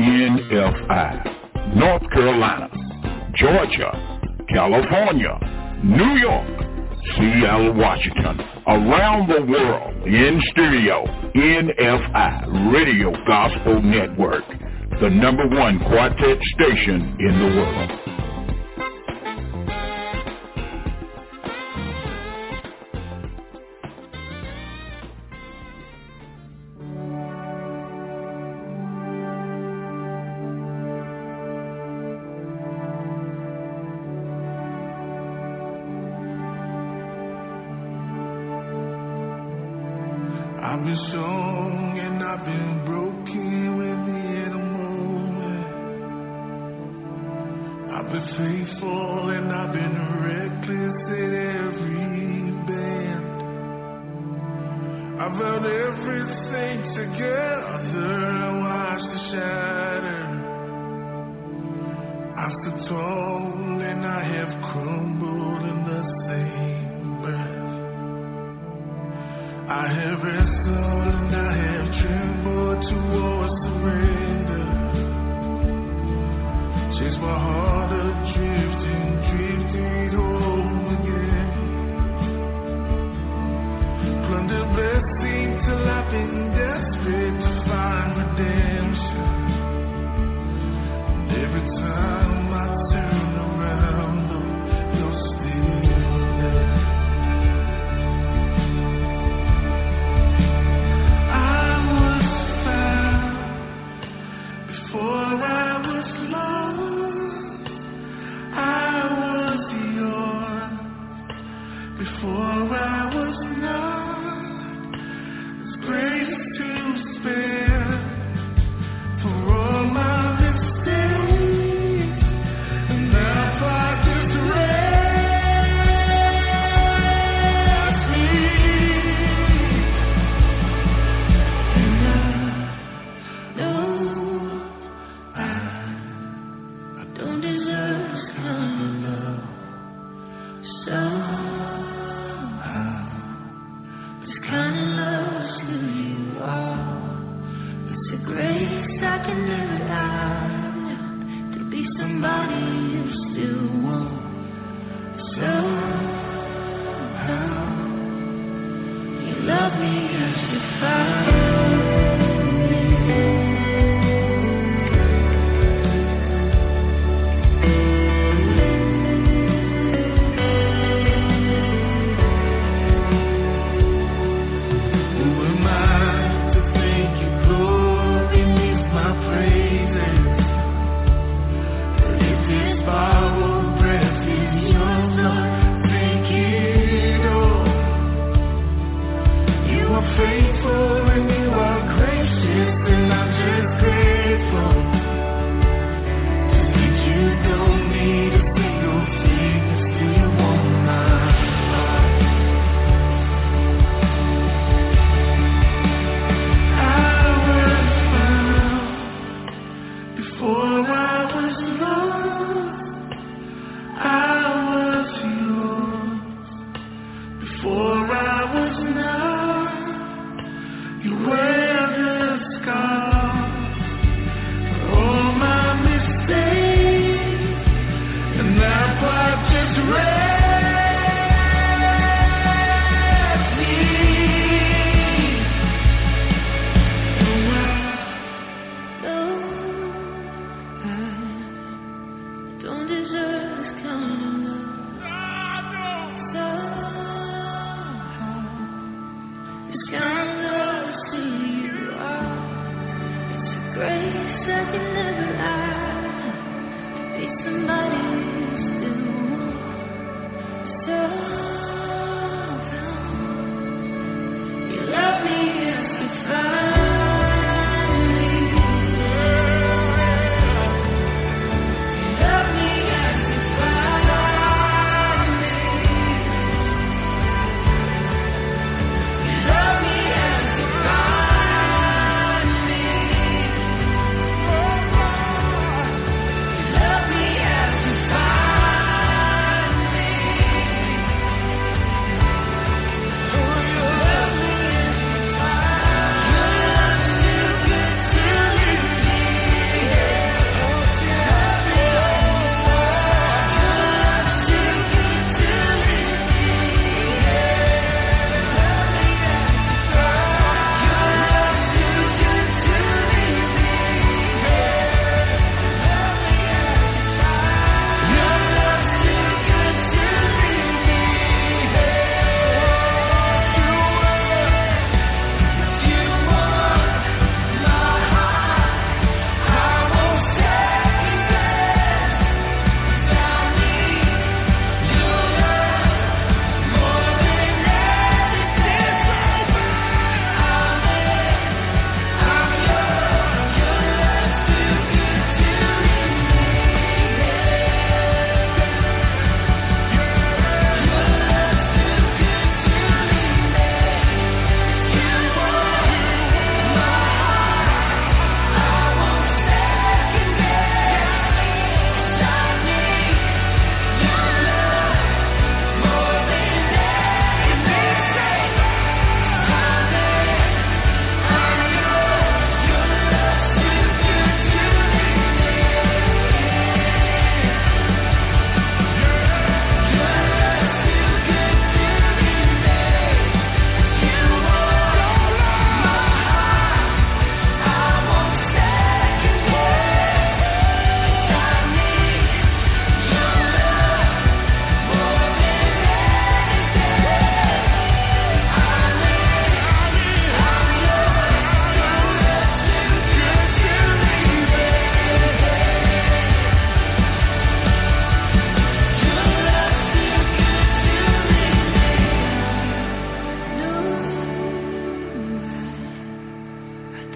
NFI, North Carolina, Georgia, California, New York, Seattle, Washington, around the world, in studio, NFI, Radio Gospel Network, the #1 quartet station in the world. I've been strong and I've been broken within a moment. I've been faithful and I've been reckless in every bend. I've held everything together and watched it shatter. I stood tall and I have crumbled in the same breath. I have wrestled and I have trembled towards surrender. Chased my heart adrift and drifted home again. Plundered blessings till I've been desperate.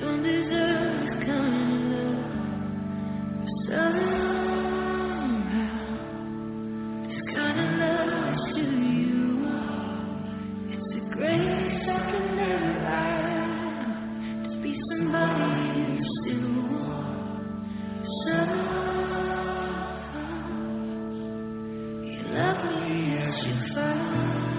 don't deserve this kind of love. Somehow, this kind of love is who you are. It's a grace I can never earn. To be somebody you still want. Somehow, you love me as you find.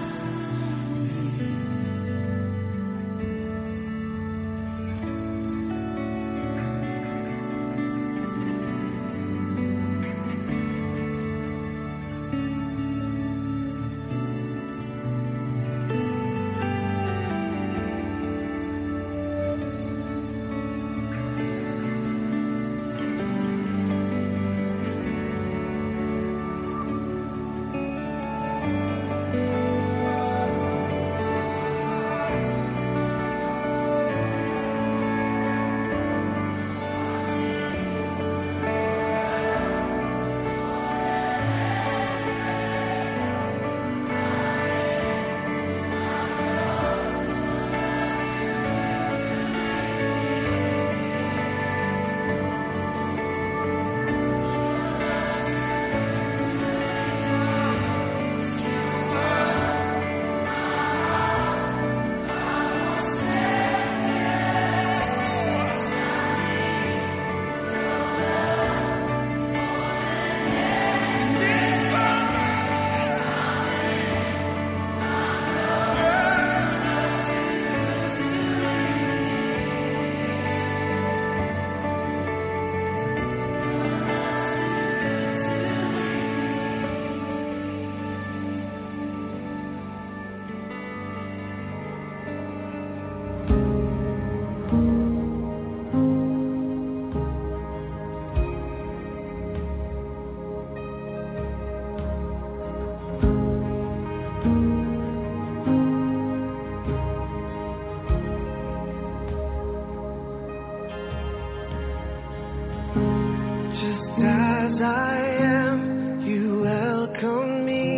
As I am, you welcome me.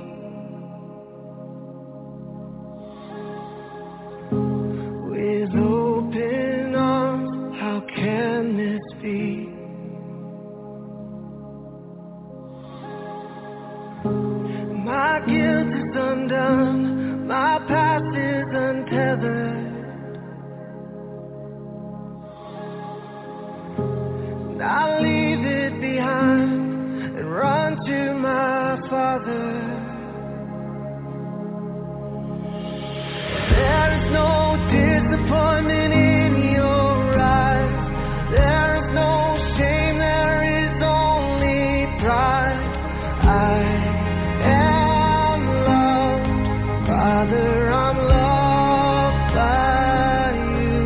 With open arms, how can this be? My guilt is undone, my past is untethered. I'll leave it behind and run to my Father. There is no disappointment in your eyes. There is no shame, there is only pride. I am loved, Father, I'm loved by you.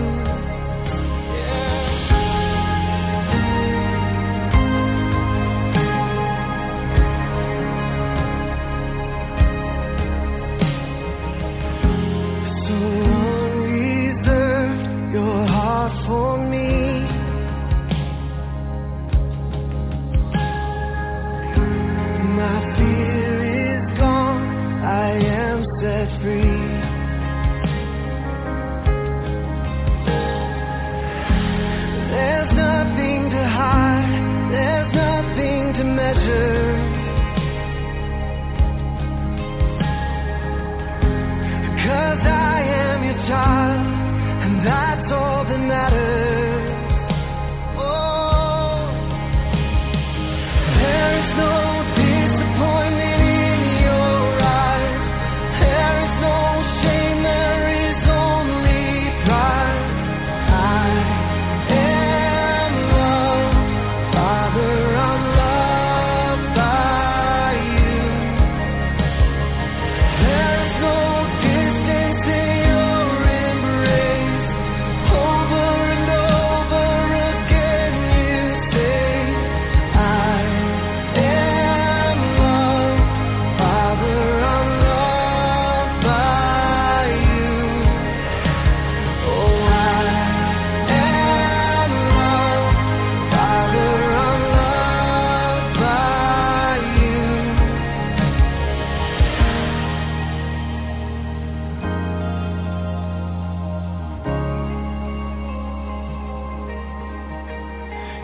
For me, my fear is gone, I am set free. There's nothing to hide, there's nothing to measure. 'Cause I am your child, and that's all that matters.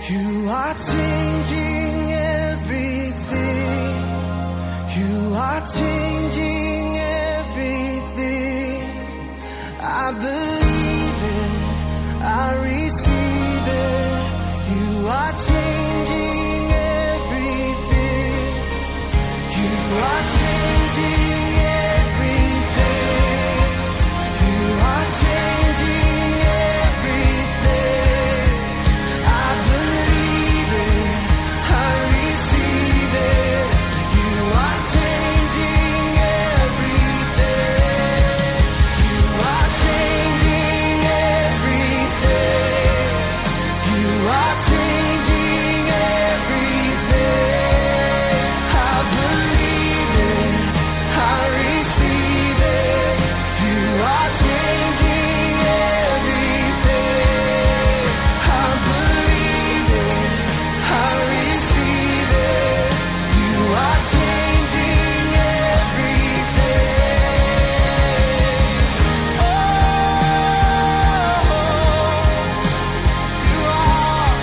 You are changing everything. You are changing everything. I believe it. I receive it. You are changing everything. You are changing everything. You are changing everything. I believe it. I receive it. You are changing everything. You are changing everything. You are changing everything. I believe it. I receive it. You are changing everything. I believe it. I receive it. You are changing everything. Oh, you are.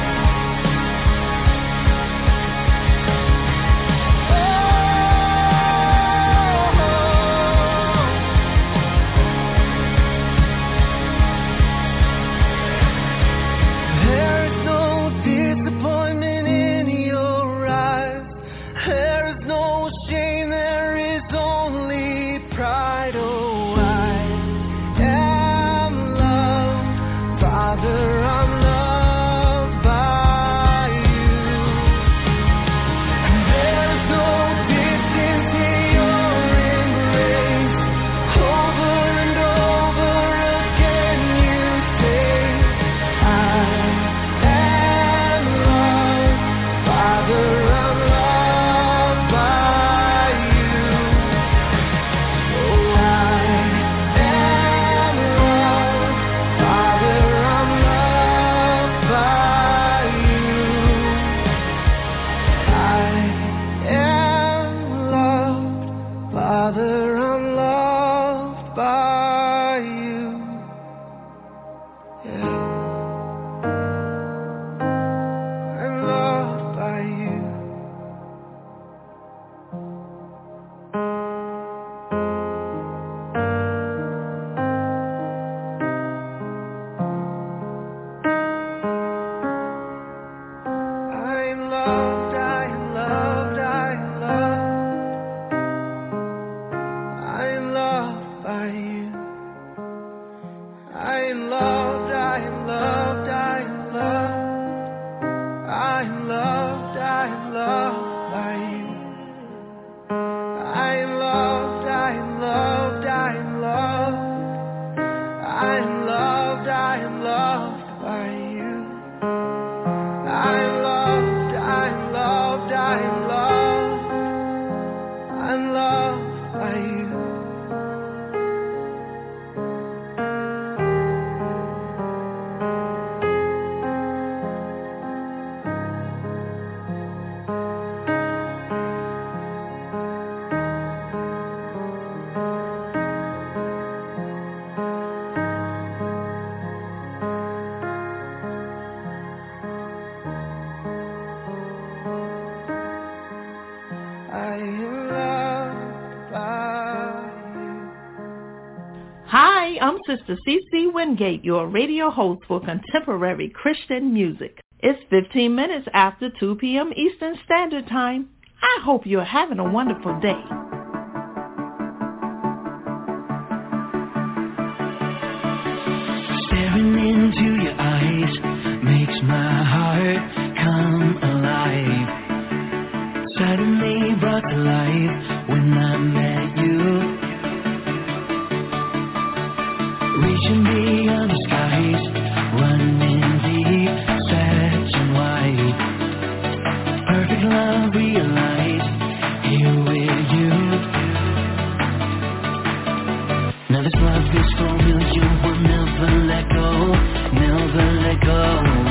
There is no disappointment in your eyes. There is no shame, there is only pride. Oh, I am loved, Father, I'm loved by you. There is no distance in your embrace. Over and over again you say, I am loved, Father, I'm loved by you. Oh, I am loved, Father, I'm loved by you. I am loved, Father, I'm loved by you. Yeah, I'm loved by you. I'm loved, I'm loved, I'm loved. I'm loved by you. I'm loved, I'm loved, I'm loved. I'm loved, I'm loved by you. I'm loved, I'm loved, I'm loved. I'm loved, I'm loved by you. I'm loved, I'm loved, I'm loved. I'm loved by you. I am loved by you. Hi, I'm Sister CC Wingate, your radio host for contemporary Christian music. It's 15 minutes after 2 p.m. Eastern Standard Time. I hope you're having a wonderful day. Staring into your eyes makes my heart come alive. Suddenly brought to life when I met you. Reaching beyond the skies, running deep, searching wide. Perfect love realized, here with you. Now this love is for real, you will never let go, never let go.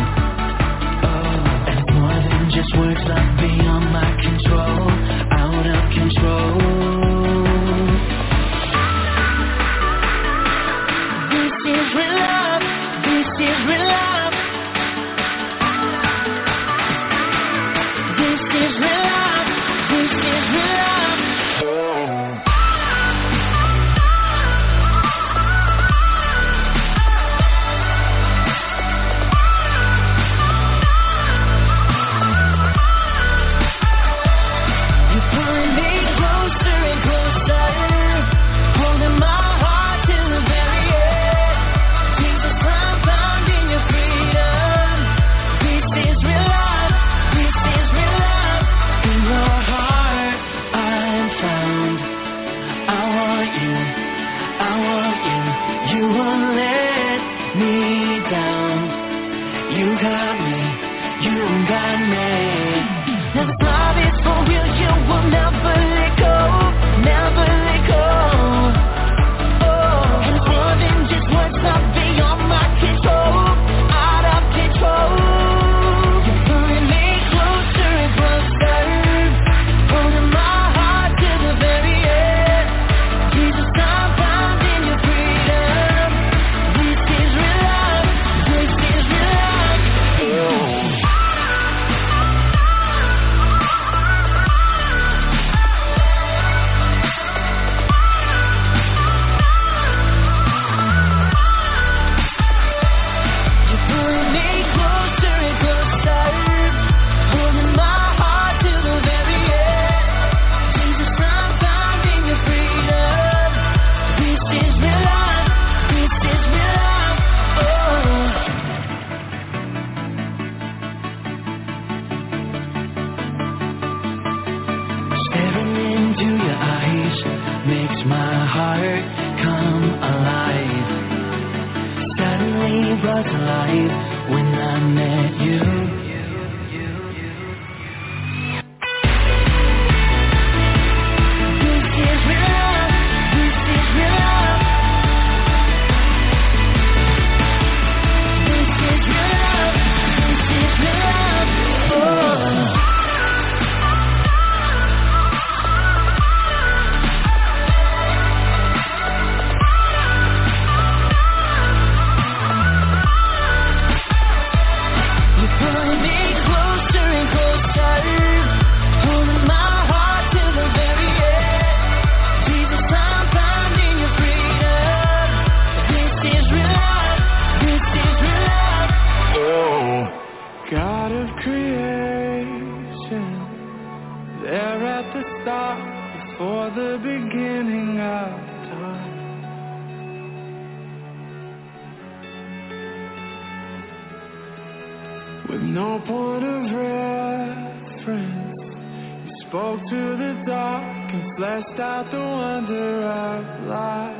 Oh, and it's more than just words, love beyond my control, out of control. This is real love, this is real love. You got me, you got me. Now this love is for real, you will never let go, never let go. Oh, and it's more than just what's up beyond my control, out of control. You're pulling me closer and closer, holding my heart to the very end. Jesus, I'm found in your freedom. This is real love, this is real love. You're pulling me closer and closer, holding my heart to the very end. Jesus, I'm found in your freedom. This is real love, this is real love. Staring into your eyes makes my heart come alive. Suddenly brought to life when I met you. This is real love, this is real love. This is real love, this is real love. You're pulling me closer and closer, holding my heart to the very end. Jesus, I'm found in your freedom. This is real love, this is real love. God of creation, there at the start, before the beginning of time. With no point of reference, you spoke to the dark and fleshed out the wonder of life.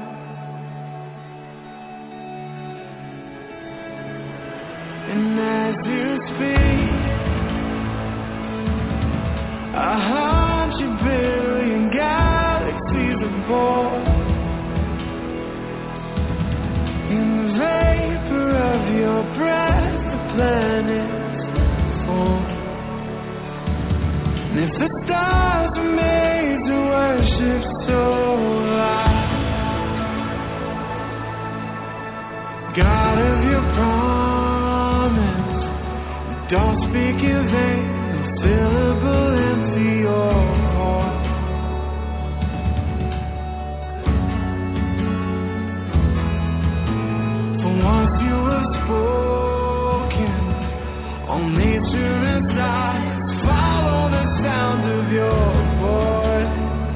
And as you speak, 100 billion galaxies are born. In the vapor of your breath, the planets form. And if the stars were made to worship so high, God of your promise, don't speak in vain, no syllable empty your heart. For once you have spoken, all nature and science follow the sound of your voice.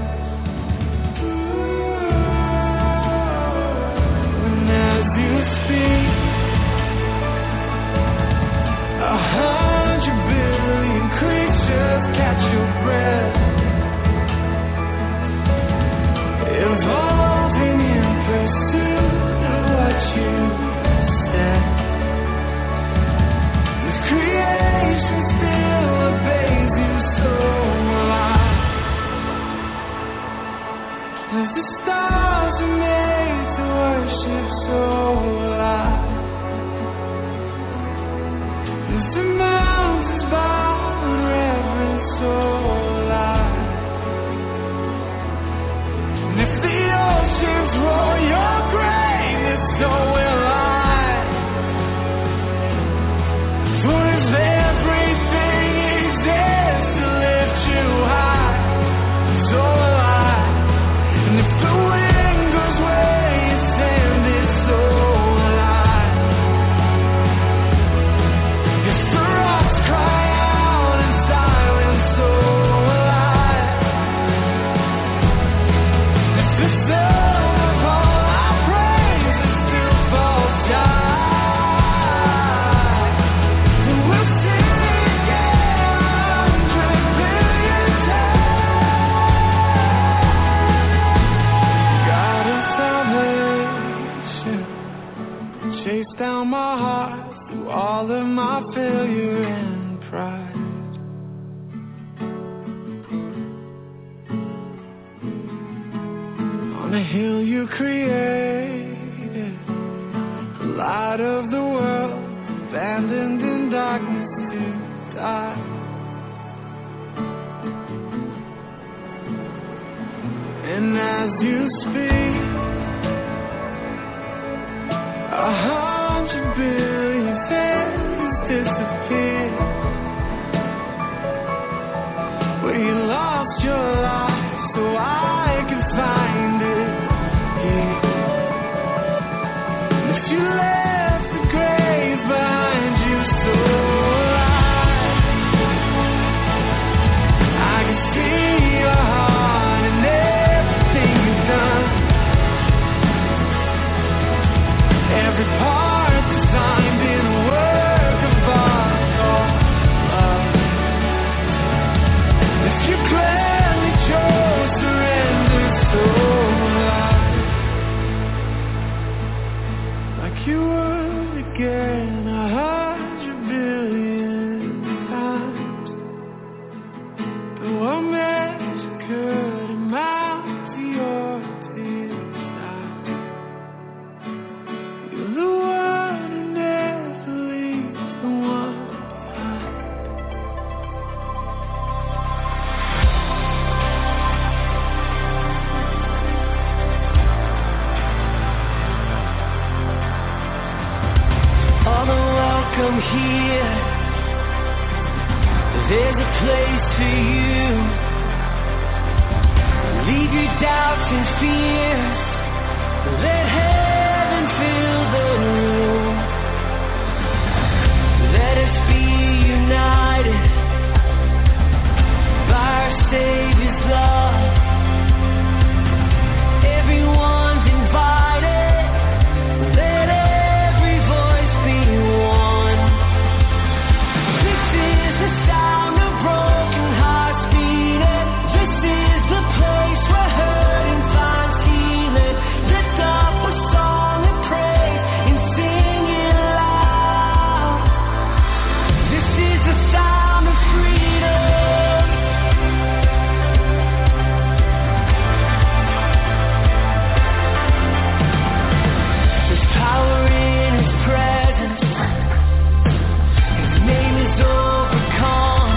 And as you speak, 100 billion creatures catch your breath, evolving in pursuit of what you said. This creation all of my failure and pride. On a hill you created, the light of the world, abandoned in darkness to die. And as you speak, 100 billion faces disappear, where you lost your life so I could find it here. But you left the grave behind you so alive. I can see your heart in everything you've done. Every part designed in a work of art or love that you gladly chose to render so alive, like you would again 100 billion times. But what measure could amount to your tears? You're the one who never leaves the one behind. All the welcome here. There's a place for you. Leave your doubts and fears. Let heaven fill the room. Let us be united by our Savior's love. Everyone's invited. Let every voice be one. This is the sound of broken hearts beating. This is the place where hurting finds healing. Lift up a song of praise and sing it loud. This is the sound of freedom. There's power in His presence. His name is overcome.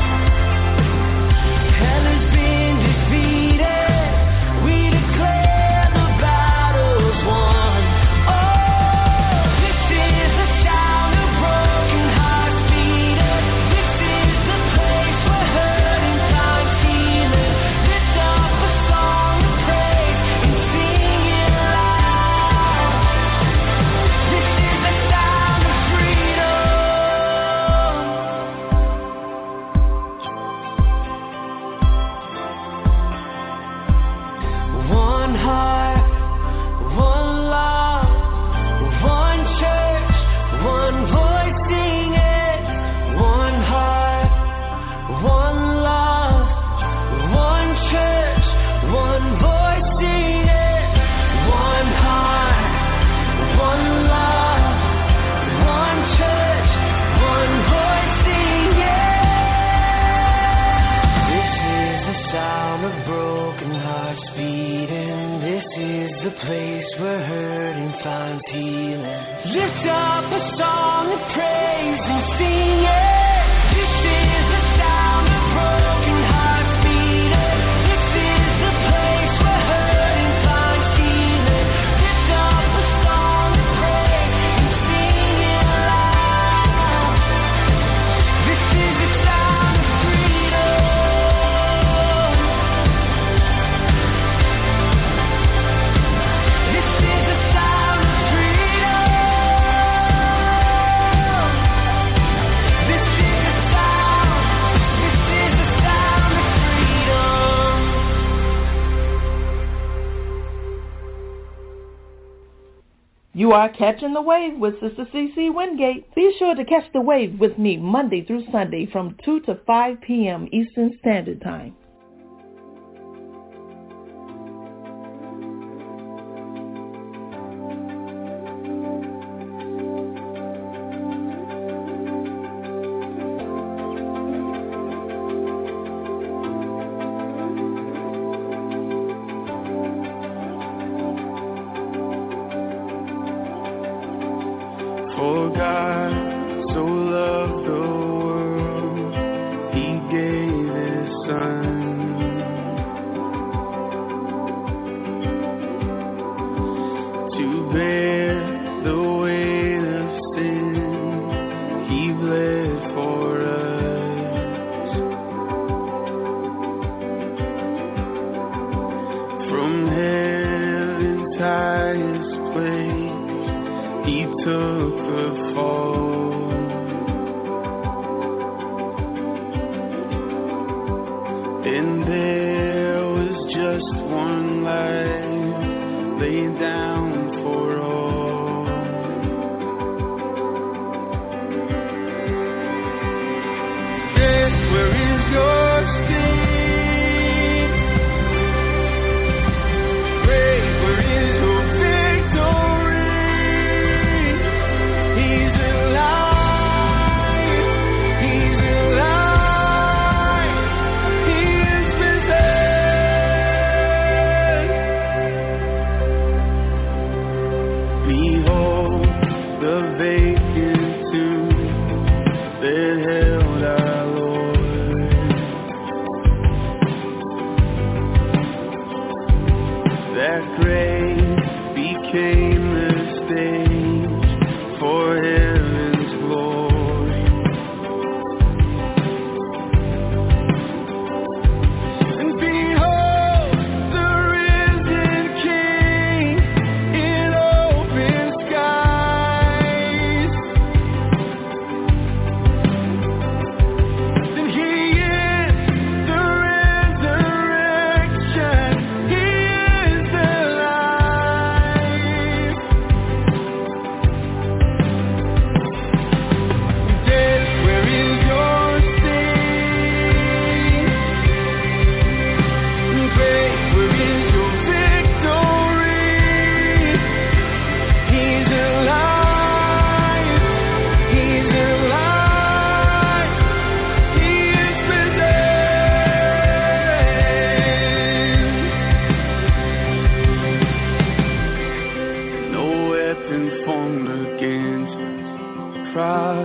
Hell has been defeated. We declare the battle's won. Oh, this is the sound of broken hearts beating. This is the place where hurting finds healing. Lift up a song of praise and sing it loud. This is the sound of freedom. One heart, one love, one church, one voice singing. One heart, one love, one church, one voice singing. One heart, one love, one church, one voice singing. This is the sound of broken hearts beating. This is the place where hurting finds healing. Lift up a song of praise and sing it. This is the sound of broken hearts beating. This is the place where hurting finds healing. Lift up a song of praise and sing it loud. This is the sound of freedom. This is the sound of freedom. This is the sound of freedom. You are catching the wave with Sister CC Wingate. Be sure to catch the wave with me Monday through Sunday from 2 to 5 p.m. Eastern Standard Time.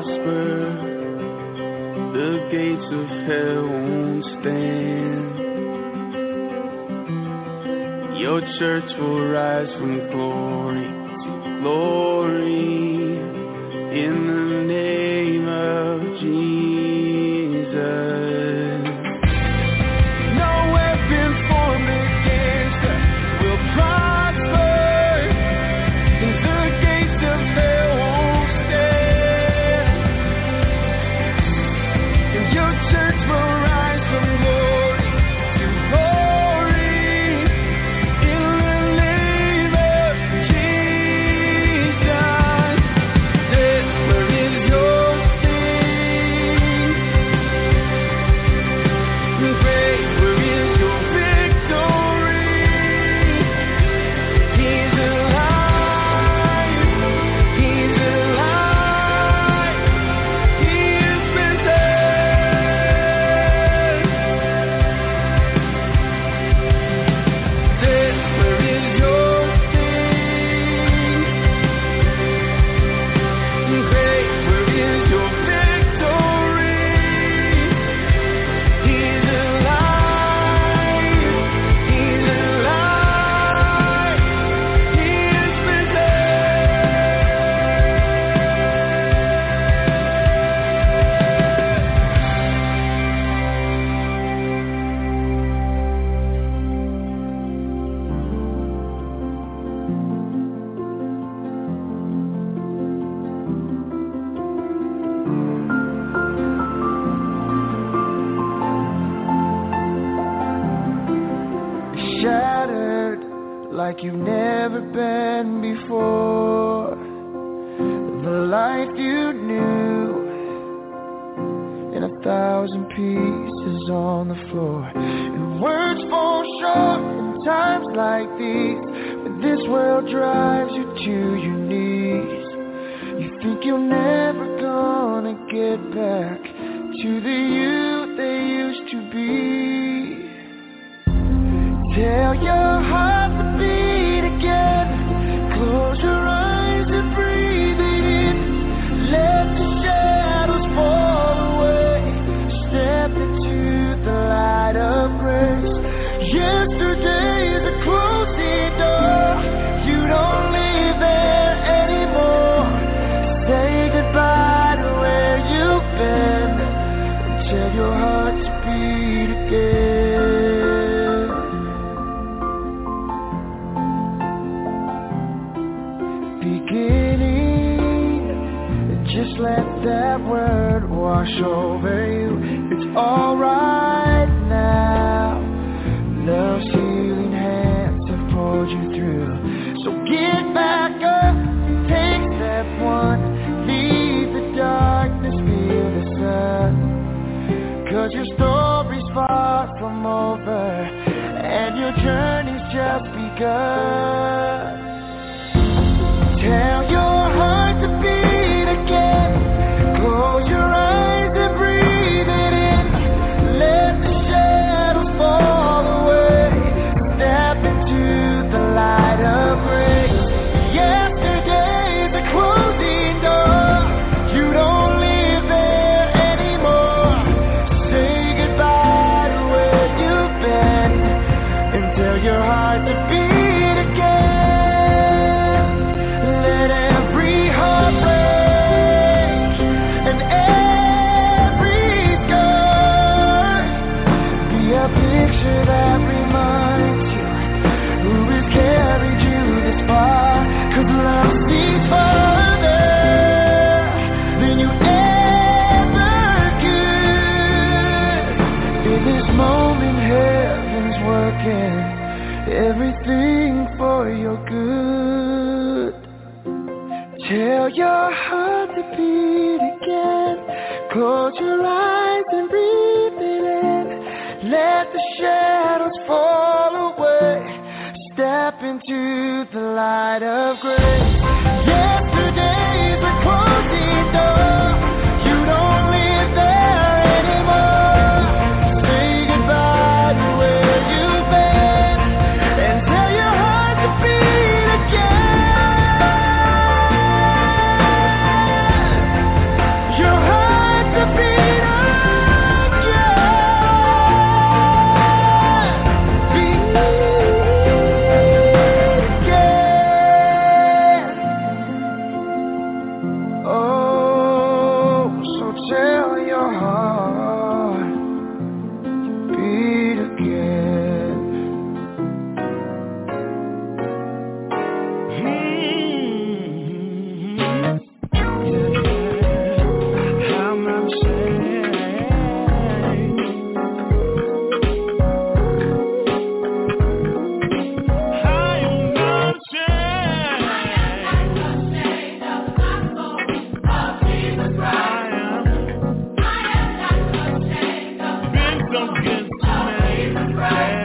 prosper. The gates of hell won't stand. Your church will rise from glory to glory in the name of Jesus. No weapon formed against us will prosper, and the gates of hell won't stand. And your church will rise from glory to glory in the name of Jesus. Death, where is your sting? Grave, where is your victory? He's alive. He's alive. He is risen. Death, where is your sting? Grave, where is your victory? He's alive. He's alive. He is risen. Shattered like you've never been before. The life you knew in 1,000 pieces on the floor. And words fall short in times like these, when this world drives you to your knees. You think you're never gonna get back to the you they used to be. Tell your heart to beat again. Close your eyes and breathe it in. Let the shadows fall away. Step into the light of grace. Yesterday's a closing door. You don't live there anymore. Say goodbye to where you've been, and tell your heart to beat again. Beginning, just let that word wash over you. It's alright now. Love's healing hands have pulled you through. So get back up and take step one. Leave the darkness, feel the sun. 'Cause your story's far from over, and your journey's just begun. Tell your heart to beat again. Close your eyes and breathe it in. Let the shadows fall away. Step into the light of grace. Yesterday's a closing door. You don't live there anymore. Say goodbye to where you've been, and tell your heart to beat again. Let every heart break and every scar be a picture that reminds you who has carried you this far. 'Cause love sees farther than you ever could. In this moment, heaven's working everything for your good. Tell your heart to beat again. Close your eyes and breathe it in. Let the shadows fall away. Step into the light of grace. Yesterday's a closing door. You don't live there anymore. Say goodbye to where you've been, and tell your heart to beat again. You tell your heart to beat again. I'm not ashamed. I am not ashamed of the gospel of Jesus Christ. I am not ashamed of the gospel of Jesus Christ.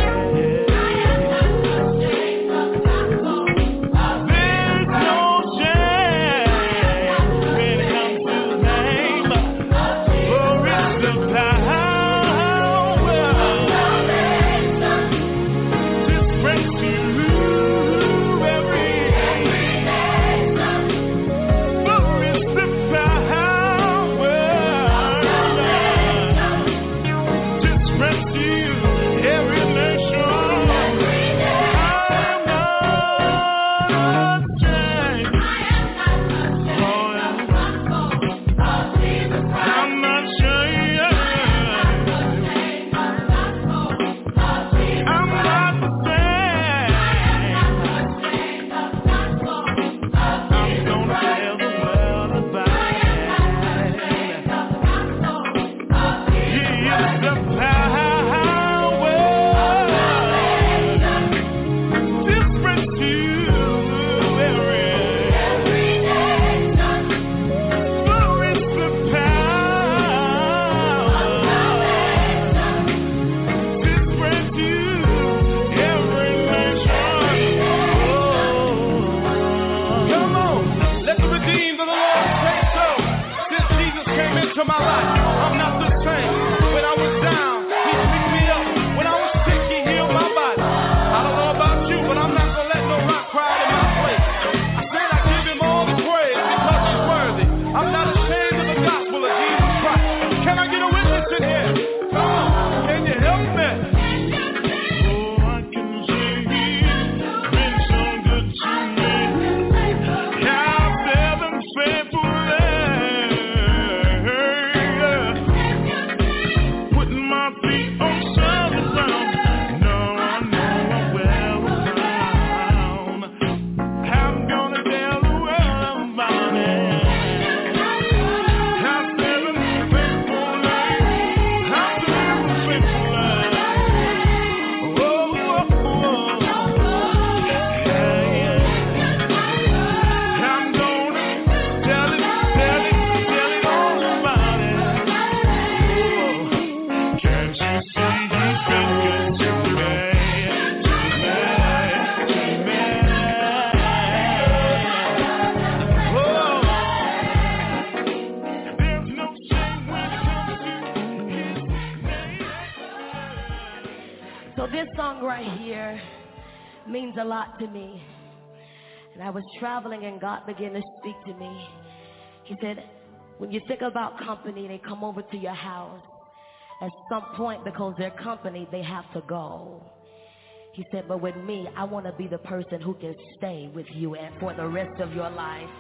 A lot to me, and I was traveling and God began to speak to me. He said, when you think about company, they come over to your house at some point because they're company, they have to go. He said, but with me, I want to be the person who can stay with you and for the rest of your life.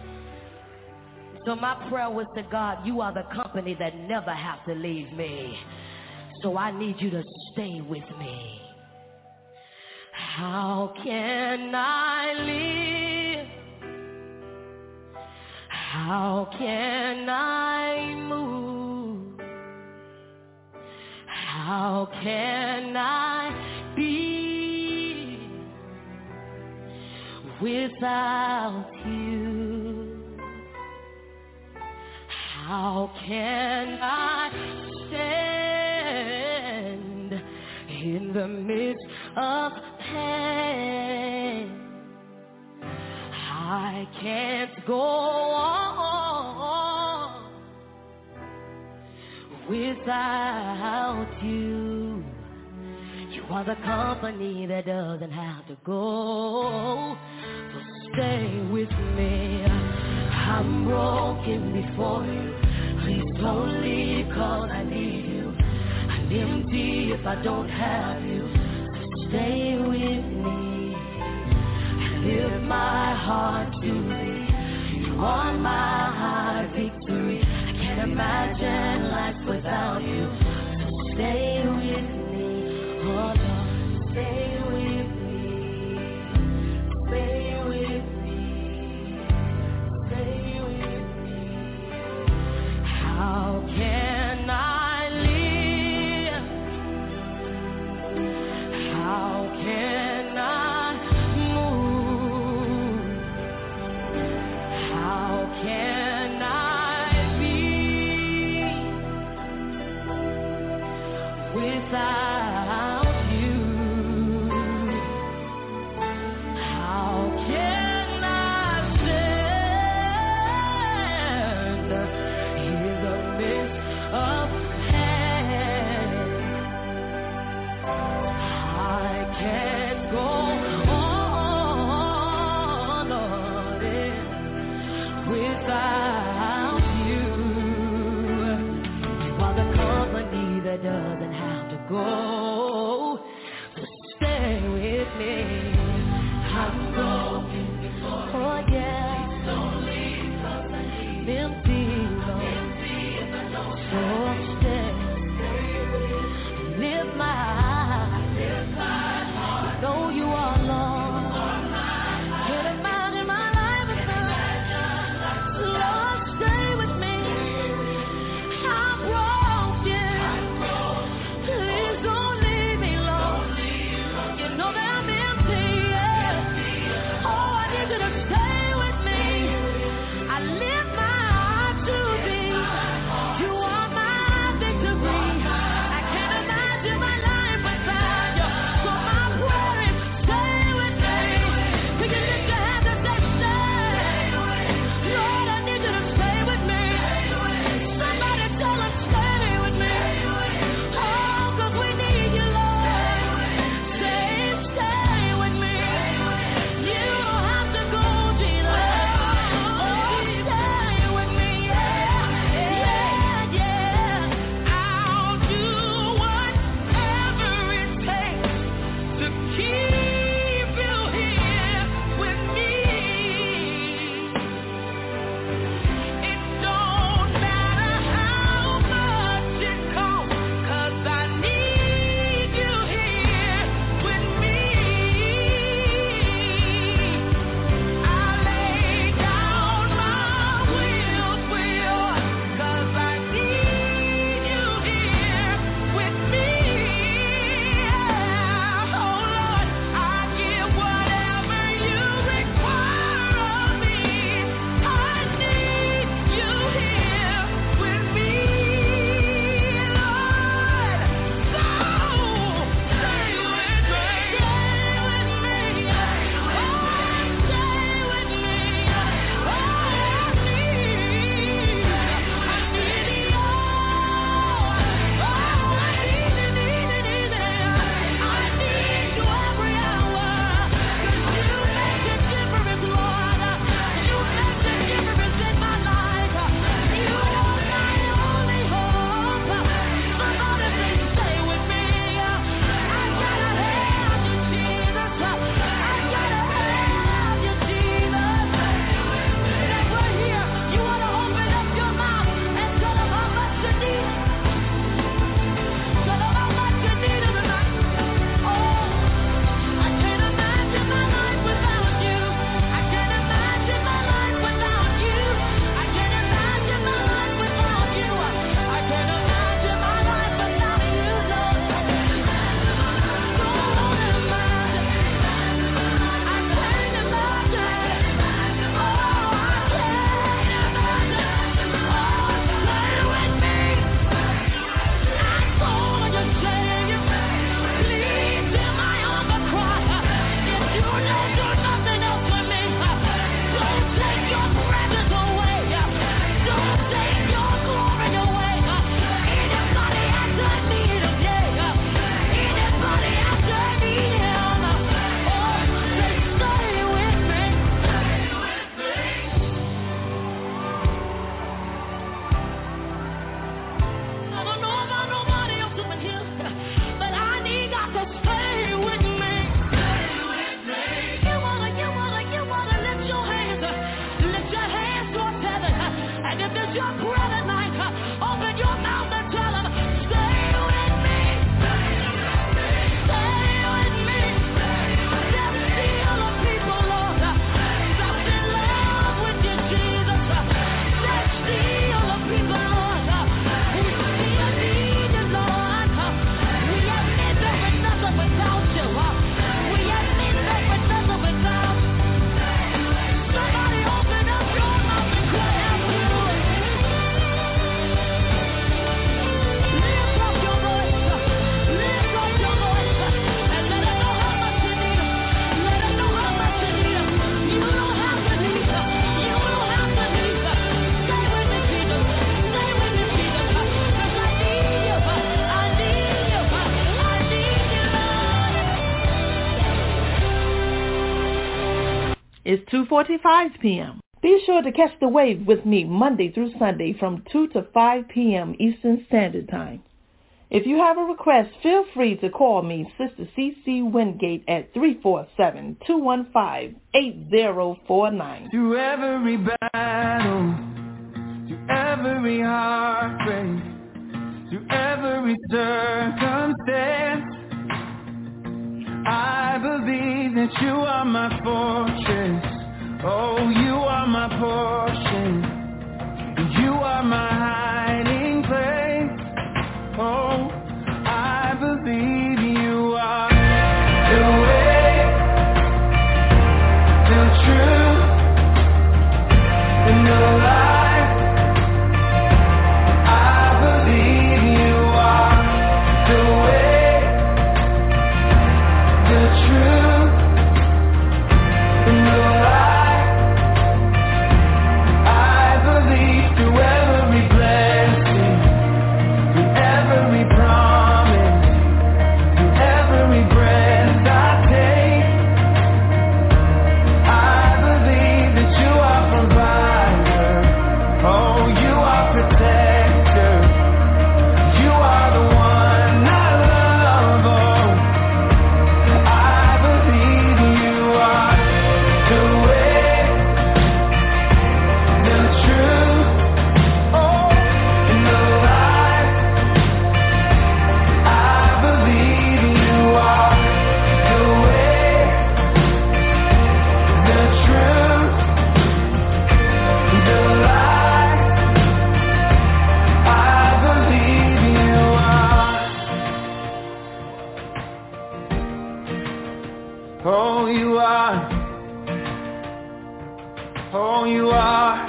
So my prayer was to God, you are the company that never have to leave me, so I need you to stay with me. How can I live? How can I move? How can I be without you? How can I stand in the midst of pain? I can't go on without you. You are the company that doesn't have to go, so stay with me. I'm broken before you. Please don't leave, 'cause I need you. I'm empty if I don't have you. Stay with me, lift my heart to thee. You are my victory. I can't imagine life without you. So stay with me, oh Lord, stay with me, stay with me, stay with me. How can I live? How can I move? How can I be without you? How can I stand in the midst of pain? I can't go on, Lord, without you. You are the company that doesn't have to go. is 2:45 p.m. Be sure to catch the wave with me Monday through Sunday from 2 to 5 p.m. Eastern Standard Time. If you have a request, feel free to call me, Sister C.C. Wingate, at 347-215-8049. Through every battle, through every heartbreak, through every circumstance, I believe that you are my fortress. Oh, you are my portion. You are my hiding place. Oh, I believe you are the way, the truth, and the life. I believe you are the way, the truth, and the life. I believe through every blessing, through every promise, through every breath I take. I believe that you are provider. Oh, you are protector. You are the one I love. Oh, I believe you are the way, the truth, oh, and the life. I believe you are the way, the truth, the life. I believe you are. Oh, you are. Oh, you are.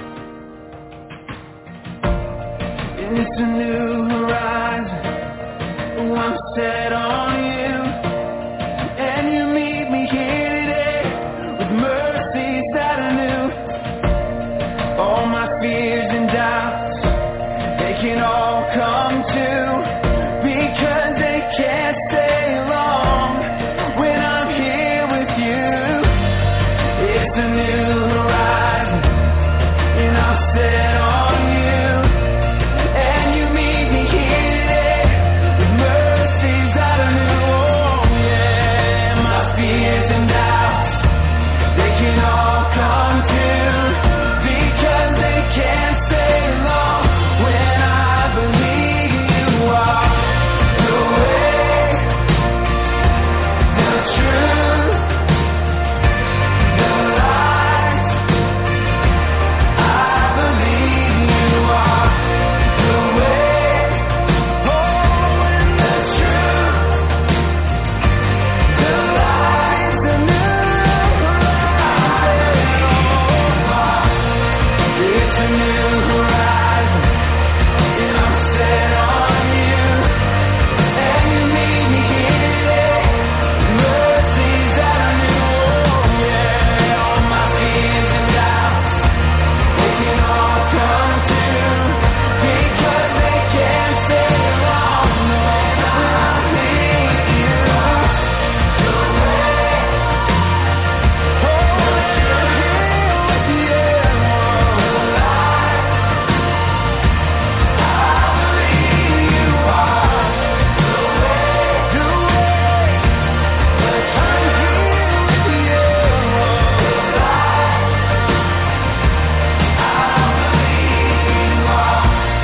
It's a new horizon. Oh, I'm set on you. And you meet me here today with mercies that are new. All my fears and doubts, they can all come true, because they can't stay long when I'm here with you. It's a new horizon, and I'm set on you. And you meet me here today with mercies that are new. Oh yeah, my fears and doubts, they can all come true, because they can't stay long when I believe you are the way, the truth, the life. I believe you are the way, oh, and the truth, the life, the new horizon. It's a new horizon, and I'm set on you. And you meet me here today, mercies that are new. Oh yeah, all my fears and doubts, they can all come true, because they can't stay long when I'm with you. The way, oh, and I'm here with you. The life, I believe you are the way, but I'm here with you. The life, I believe you are.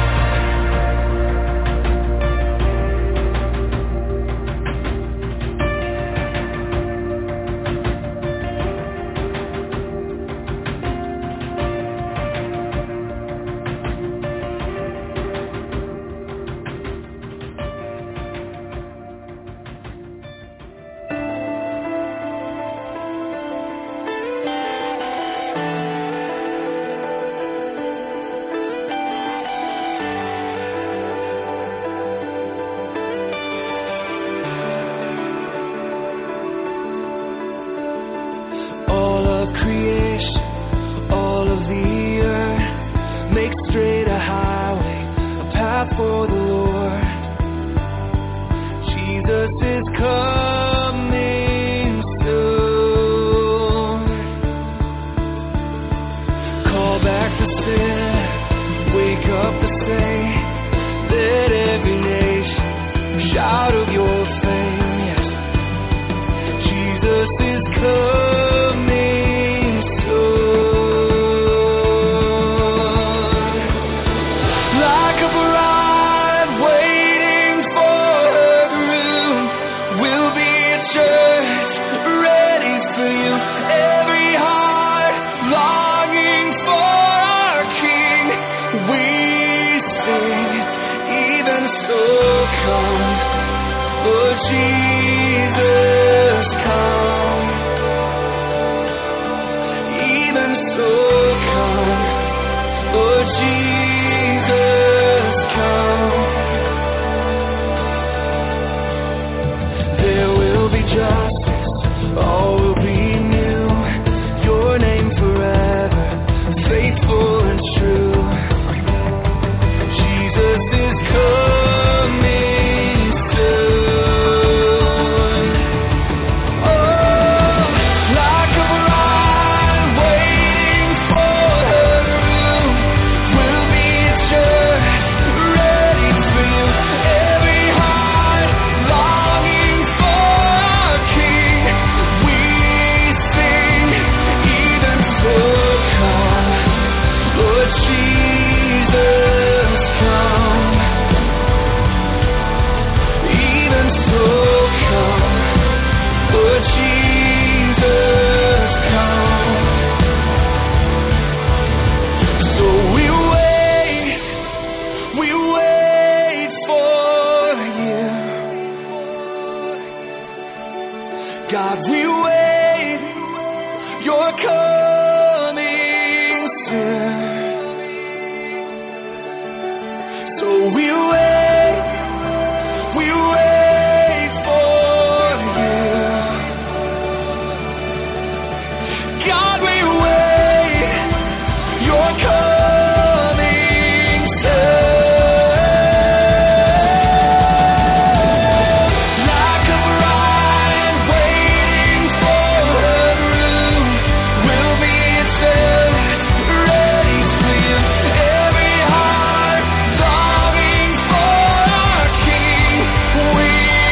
All of creation, all of the earth, make straight a highway, a path for the Lord. Jesus is coming soon. We wait for you. God, we wait. You're coming soon. So we wait for you. God, we wait. You're coming soon. Like a bride waiting for her groom, we'll be set ready for you. Every heart longing for our King, we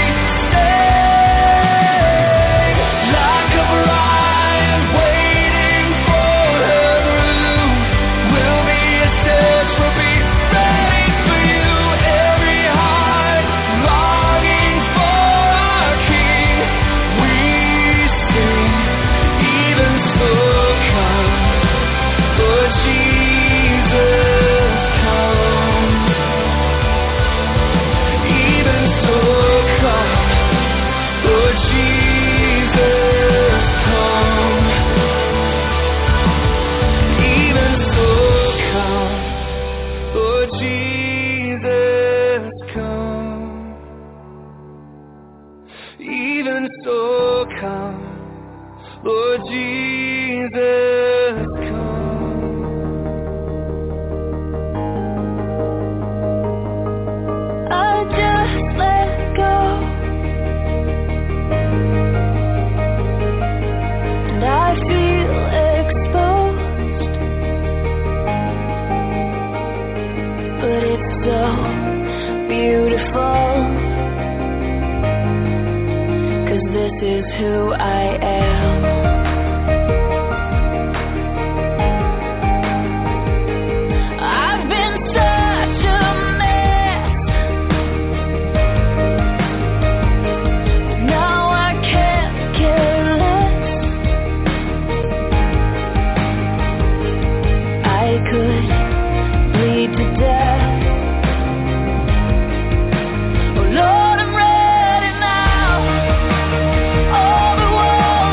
stay. Like a bride waiting for her groom, we'll be set, we'll be ready for you. Every heart longing for our King, we stay. Even so, come, Lord Jesus, come. Even so, come, Lord Jesus, come. Even so, come, Lord Jesus, come. Even so, come, Lord Jesus, come. I just let go, and I feel exposed, but it's so beautiful, 'cause this is who I am. I've been such a mess, now I can't care less. I could bleed to death. Oh Lord, I'm ready now. All the walls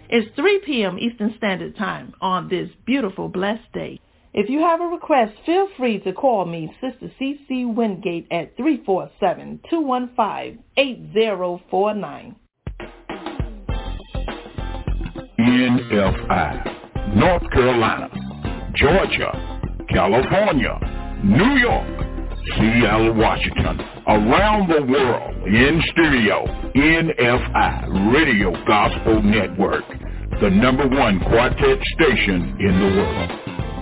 It's 3 p.m. Eastern Standard Time on this beautiful, blessed day. If you have a request, feel free to call me, Sister C.C. Wingate, at 347-215-8049. NFI, North Carolina, Georgia, California, New York, Seattle, Washington, around the world, in stereo, NFI, Radio Gospel Network, the #1 quartet station in the world.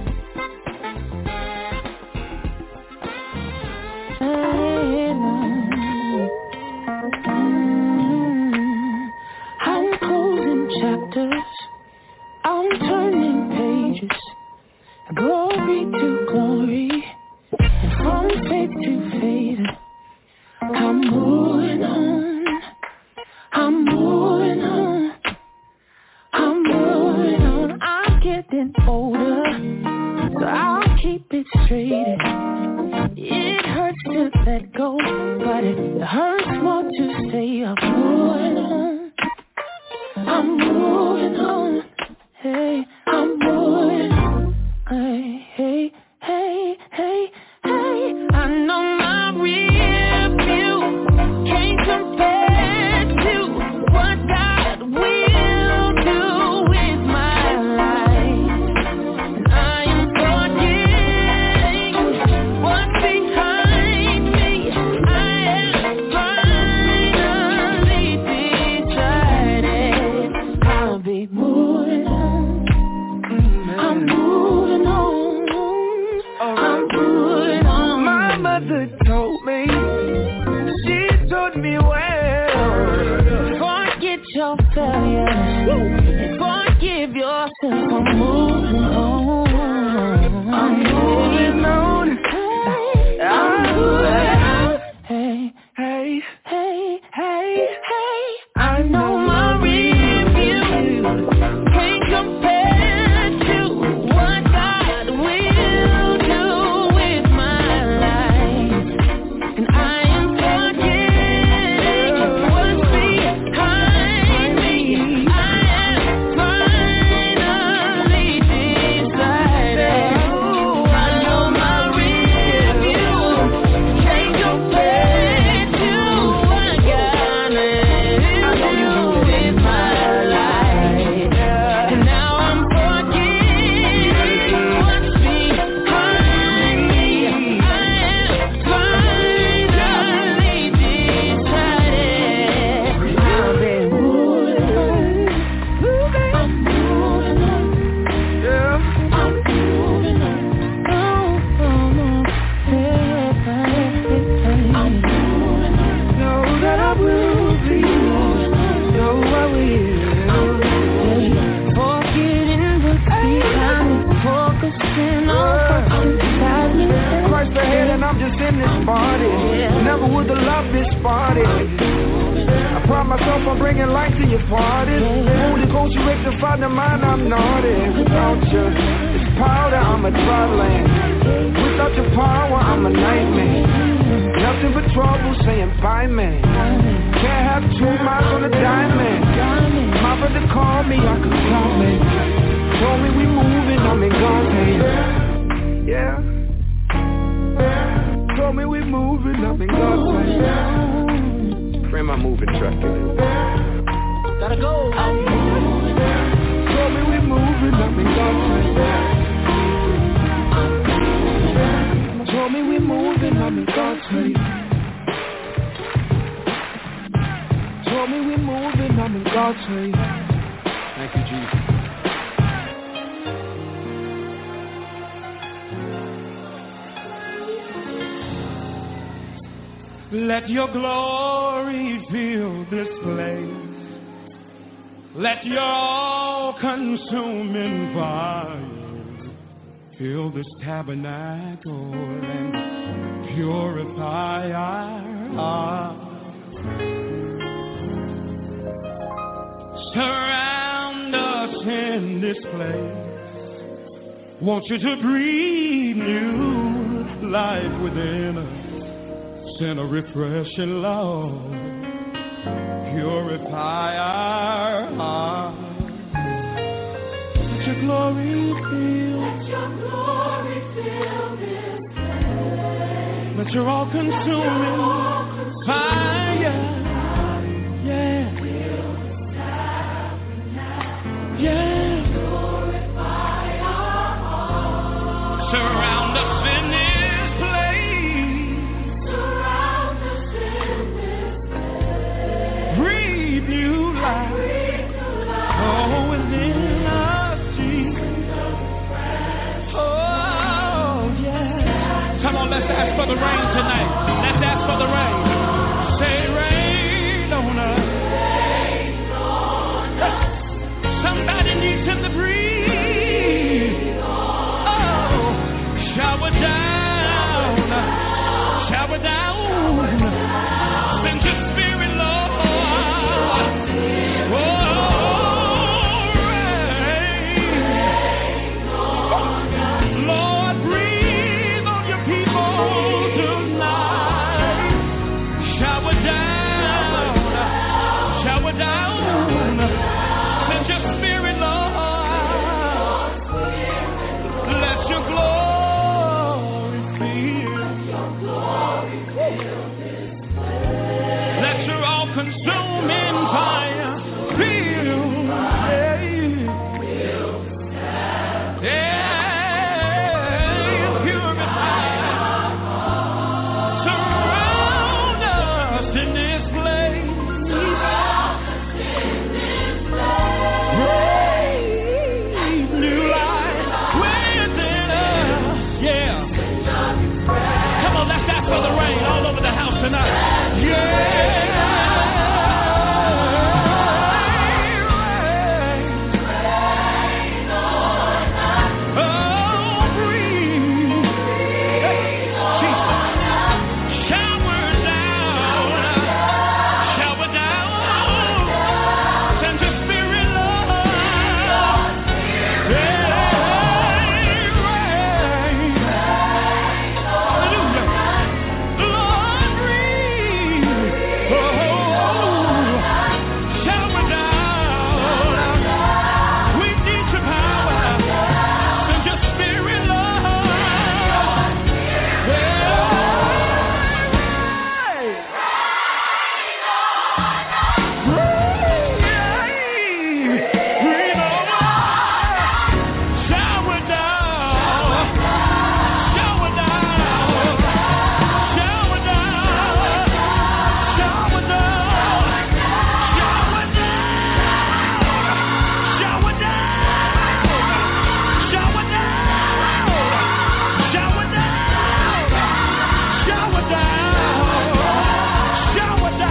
I'm closing chapters, I'm turning pages, glory to glory, and from faith to faith, I'm moving on, I'm moving on, I'm moving on. I'm getting older, so I'll keep it straight. It hurts to let go, but it hurts more to stay. I'm moving on, I'm moving on, hey, I'm moving on, hey, hey, hey, hey, hey. I know my real view can't compare to what God will do with my life, and I am forgetting what's behind me. I am finally decided I'll be moving on. I'm moving on. I'm moving on. My mother told me, she told me well, Forget your failures and forgive yourself. I'm moving on. I'm moving on. I'm moving on. Hey, Hey, hey, hey, hey. I know my review can't compare to what God will do with my life, and I am forgetting what's behind me. I am finally decided. I know my review can't compare to what God will do with my life, and now I'm forgetting what's behind me. I am finally decided. I've been moving on. I'm moving on. yeah. I'm moving on. I'm moving on. Know that I will be. Know I will. Forgetting what's behind me, focusing on what's inside me. Christ ahead and I'm just in this party. Never would the love this party. I pride myself on bringing light to your parties. Holy Ghost, you rectify the mind, I'm naughty. Without you, it's powder, I'm a dry land. Without your power, I'm a nightmare. Nothing but trouble saying bye, man. Can't have 2 miles on a diamond. My brother called me, I could call me. Told me we moving, I'm in God's hands. Yeah. Told me we moving, I'm in God's hands. Bring my moving truck in. Gotta go. Told me we moving, I'm in God's hands. Told me we moving, I'm in God's hands. Told me we moving, I'm in God's hands. Thank you, Jesus. Let your glory fill this place. Let your all-consuming fire fill this tabernacle and purify our hearts. Surround us in this place. Want you to breathe new life within us. Send a refreshing love, purify our hearts. glory fill. Let your all-consuming fire. Yeah. Yeah. Surround us in this place. Breathe new life. Oh, within us, Jesus. Oh, yeah. Come on, let's ask for the rain tonight. Let's ask for the rain. Say rain on us. Somebody needs him to breathe. Oh, shower down. Shower down. Send your spirit, Lord. Oh, rain. Lord, breathe on your people tonight. Shower down. Shower down. Send your spirit, Lord. Let your glory fill. Let your all-consuming fire fill. Yeah, purify. Surround us in this place. Breathe new life within us. Yeah. Come on, let's ask for the rain all over the house tonight. Yeah. Oh, breathe. Jesus. Shower down. Shower down. Send your spirit, Lord. Yeah. Rain. Hallelujah. Lord, breathe. Oh, shower down. We need your power. Send your spirit, Lord. Yeah. Breathe on us. Shower down. Shower down. Shower down. Shower down. Shower down. Shower down. Shower down. Shower down. Shower down. Shower down. Shower down. Shower down.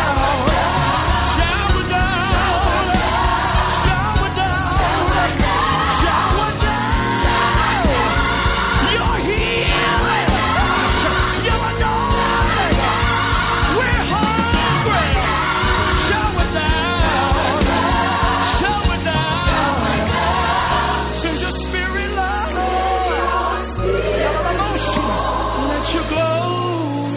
Shower down. You're healing. You're anointing. We're hungry. Shower down. Shower down. Send your spirit, Lord. Let your glory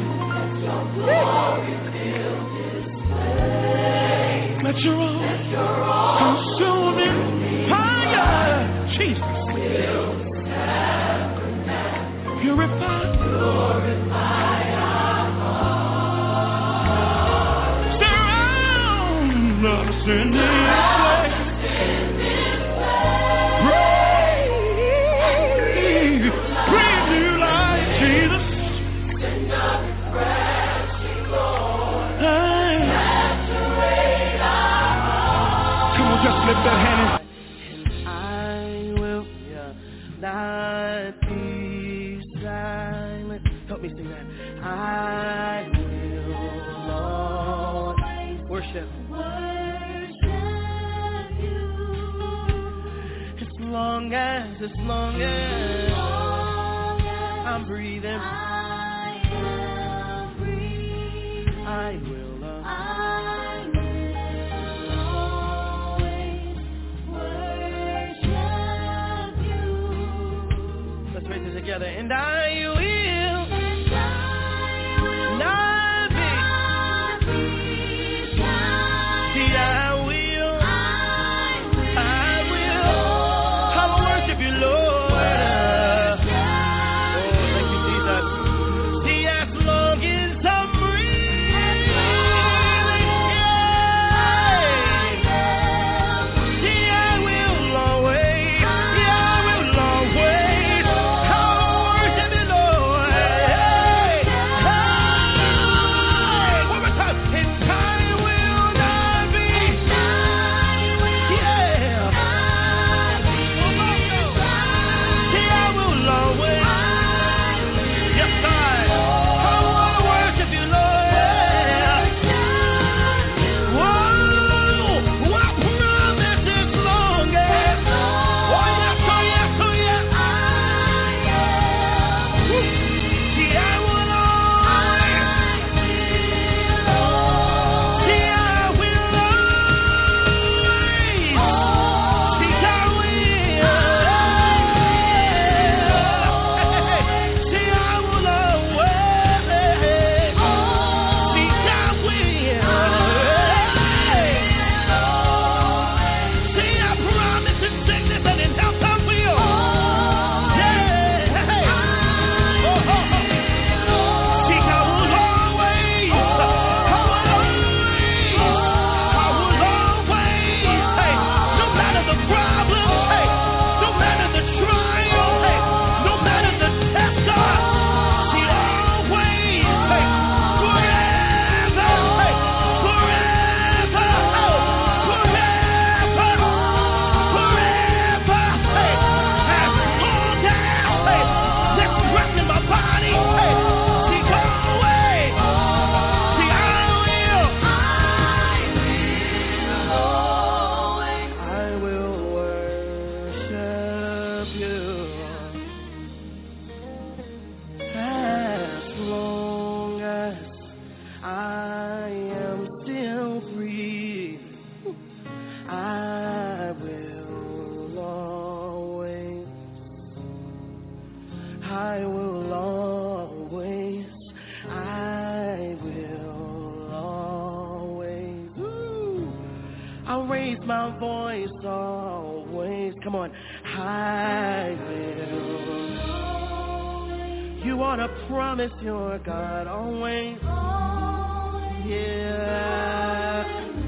fill. Let your all-consuming fire, Jesus, purify. Surround us in this place. Breathe, breathe new life, Jesus. Hey. Come on, just lift that hand. I will not be silent. Help me sing that. I will, Lord, worship. As long as I'm breathing, I will, Lord. Let's raise it together. And I will not be. See, I will. I am still free. I will always, I will always, I will always. Ooh. I'll raise my voice always. Come on. I will. You ought to promise your God always. Yeah.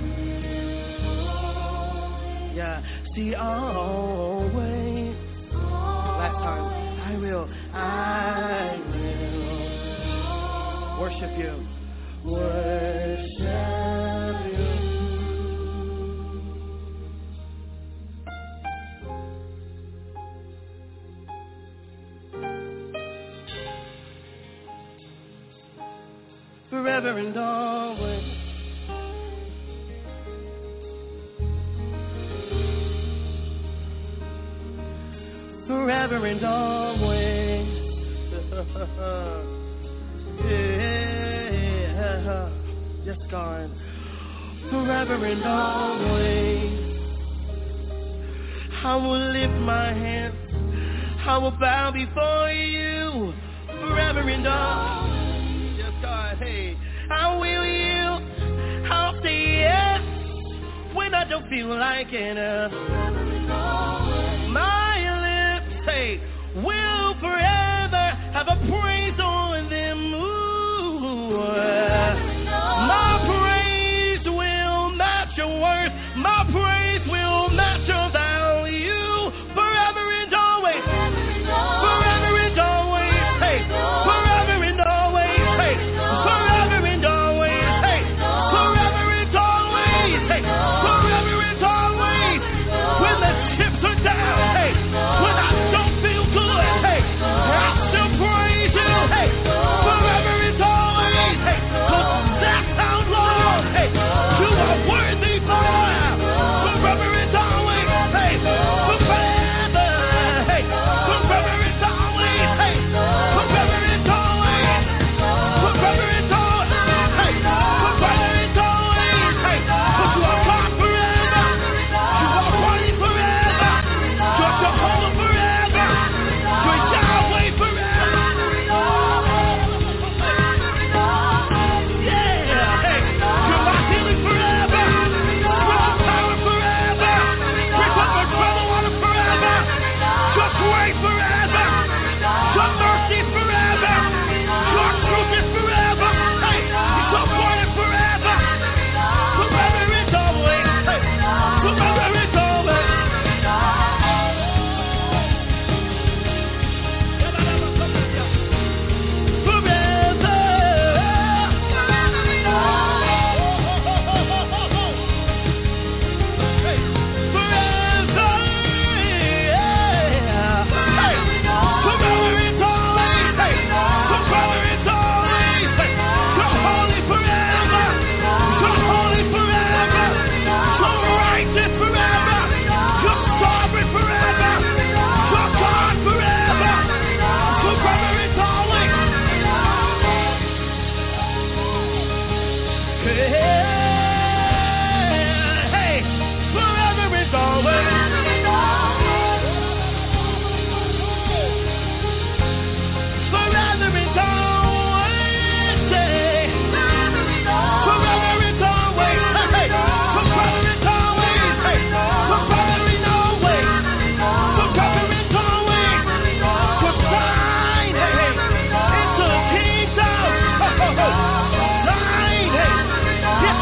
Yeah. See, always. Last time. I will worship you. Worship you. Forever and always. Forever and always. Yeah. Yes, God. Forever and always. I will lift my hands. I will bow before you. Forever and always. God, hey, I will yield, I'll say yes, when I don't feel like it, my lips, hey, will forever have a praise on them, ooh, my praise will match your worth, my praise will match your value, forever and always, forever and always, hey, forever and always. Forever and always, hey, forever and always, hey, forever and always, when the chips are down, hey, when I don't feel good, hey, I still praise you, hey, forever and always, hey, 'cause that's how long, hey, you are worthy for, forever and always, hey, forever, hey, forever and always, hey, forever and always, forever and always, hey, forever and always, hey, 'cause you are God forever, you are worthy forever, you're Jehovah forever, you're Yahweh forever, yeah, hey, you're my healing forever, you're power forever, break up my trouble water forever, you're grace forever, your mercy forever, your truth is forever, hey, your word is forever, forever and always, hey, forever and always. Yes,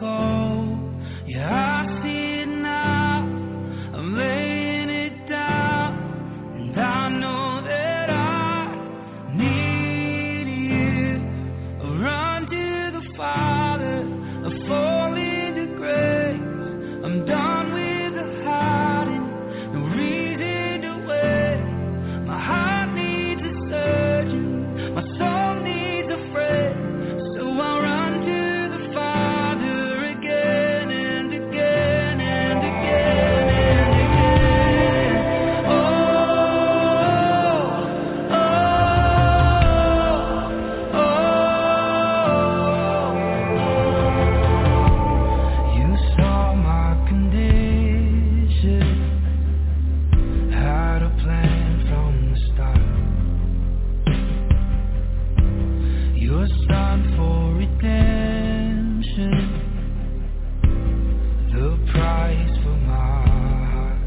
go. Yeah, I see it now. I'm laying it down, and I know that I need you. I run to the Father, I fall into grace. I'm done with the hiding, no reason to wait. My heart needs a surgeon, my soul needs a friend, so I run to the Father again and again and again and again. You saw my condition, had a plan from the start. Your son for redemption, the price for my heart.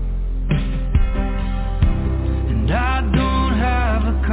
And I don't have a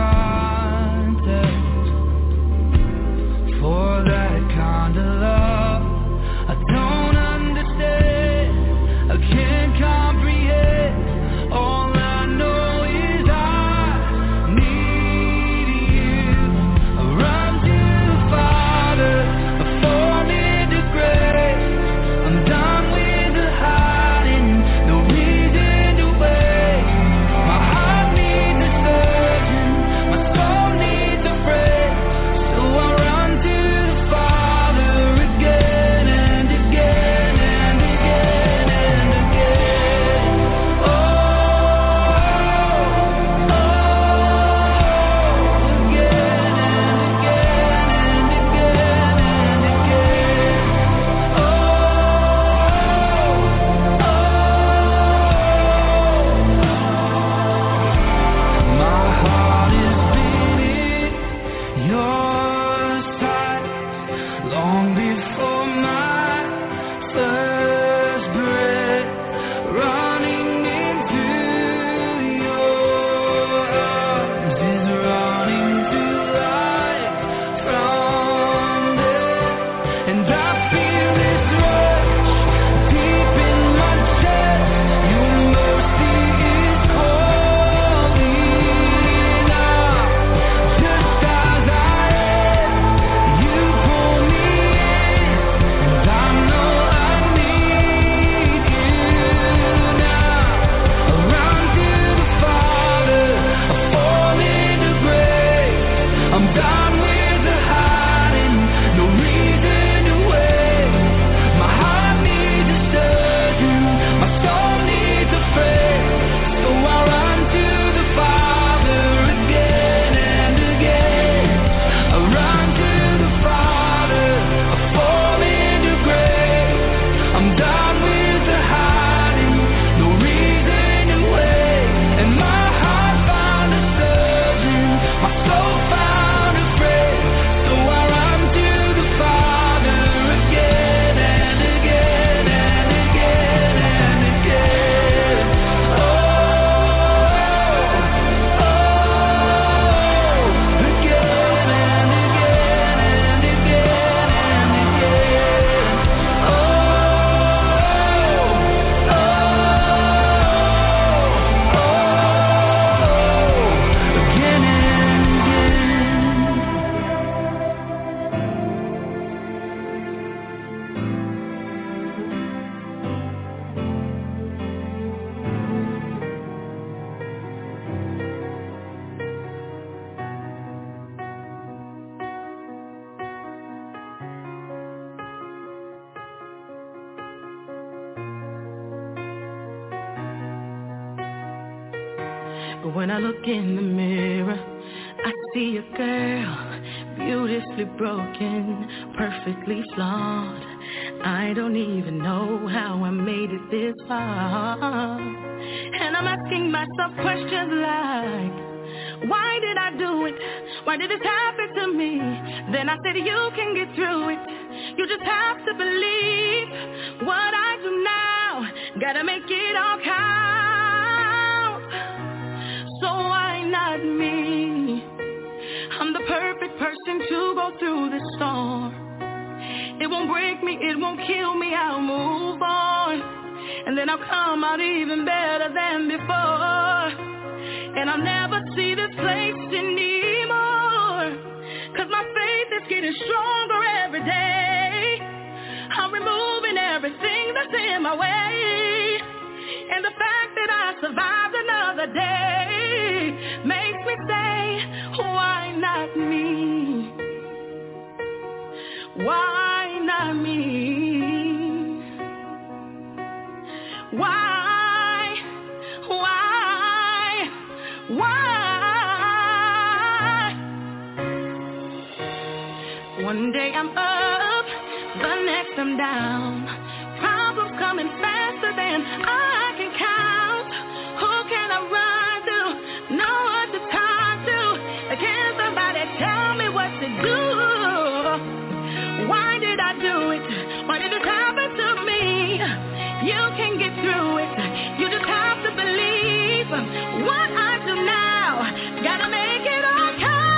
context for that kind of love. I don't understand, I can't comprehend. All I know is I need you. I run to the Father, I fall into grace. I'm done with the hiding, no reason to wait. My heart needs a surgeon, my soul needs a friend, so I run to the Father again and again and again and again. Again and again and again and again. My heart is beating your side long before my first breath, running into your arms is running to life from death. And I feel this rush deep in my chest. Your mercy is calling out, just as I am. You pull me in, and I know I need you now. I run to the Father, I fall into grace. I'm done with the hiding, no reason to wait. My heart needs a surgeon, my soul needs a friend, so I run to the Father again and again. I run to the Father, I fall into grace. I'm done with the hiding, no reason to wait. And my heart found a surgeon, my soul found a friend, so I run to the Father again and again and again and again. Again and again and again and again. Again and again. But when I look in the mirror, I see a girl, beautifully broken, perfectly flawed. I don't even know how I made it this far. And I'm asking myself questions like, why did I do it? Why did this happen to me? Then I said, you can get through it. You just have to believe what I do now. Gotta make it all count. So why not me? I'm the perfect person to go through this storm. It won't break me, it won't kill me, I'll move on. And then I'll come out even better than before. And I'll never see this place anymore. Cause my faith is getting stronger every day. I'm removing everything that's in my way. And the fact that I survived another day makes me say, why not me? Why not me? Why? One day I'm up, the next I'm down. Problems coming faster than I can count. Who can I run to? Know what to talk to? Can somebody tell me what to do? Why did I do it? Why did it happen to me? You can get through it. You just have to believe what I do now. Gotta make it all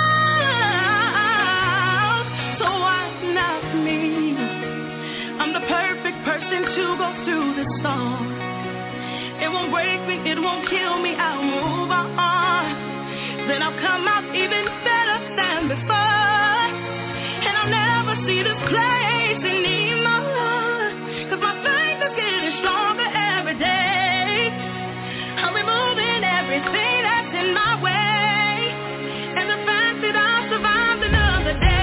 count. So why not me? I'm the perfect person to go through this song. It won't break me, it won't kill me, I'll move on. Then I'll come out even better than before. And I'll never see this place anymore. Cause my faith is getting stronger every day. I'm removing everything that's in my way. And the fact that I survived another day.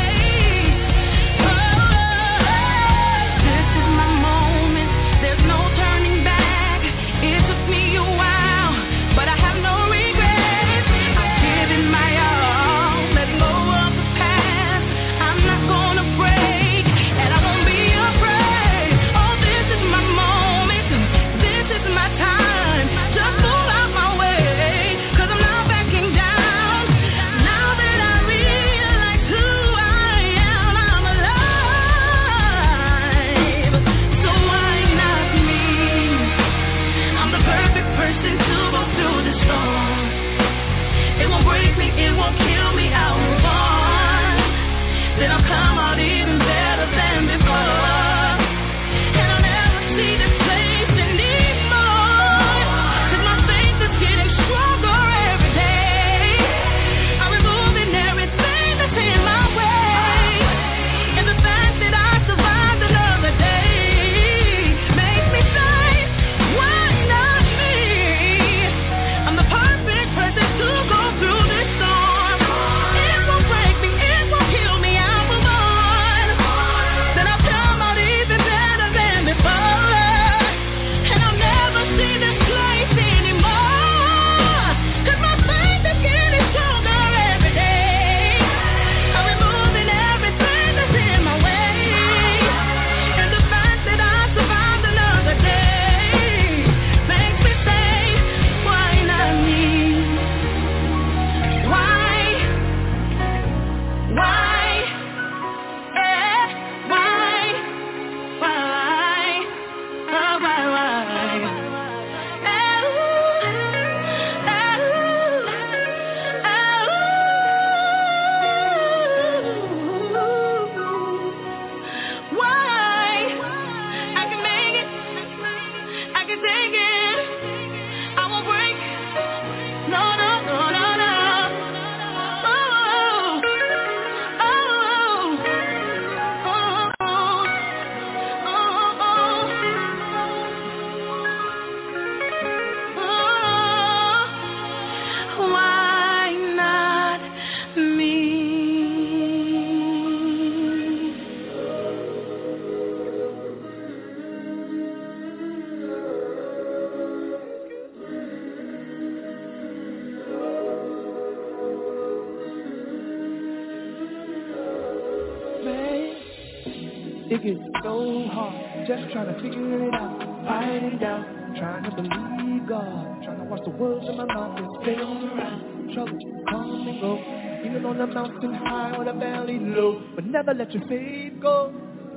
It gets so hard, just trying to figure it out, fighting down, trying to believe God, trying to watch the words in my mouth and stay on the route. Trouble come and go, even on the mountain high or the valley low, but never let your faith go.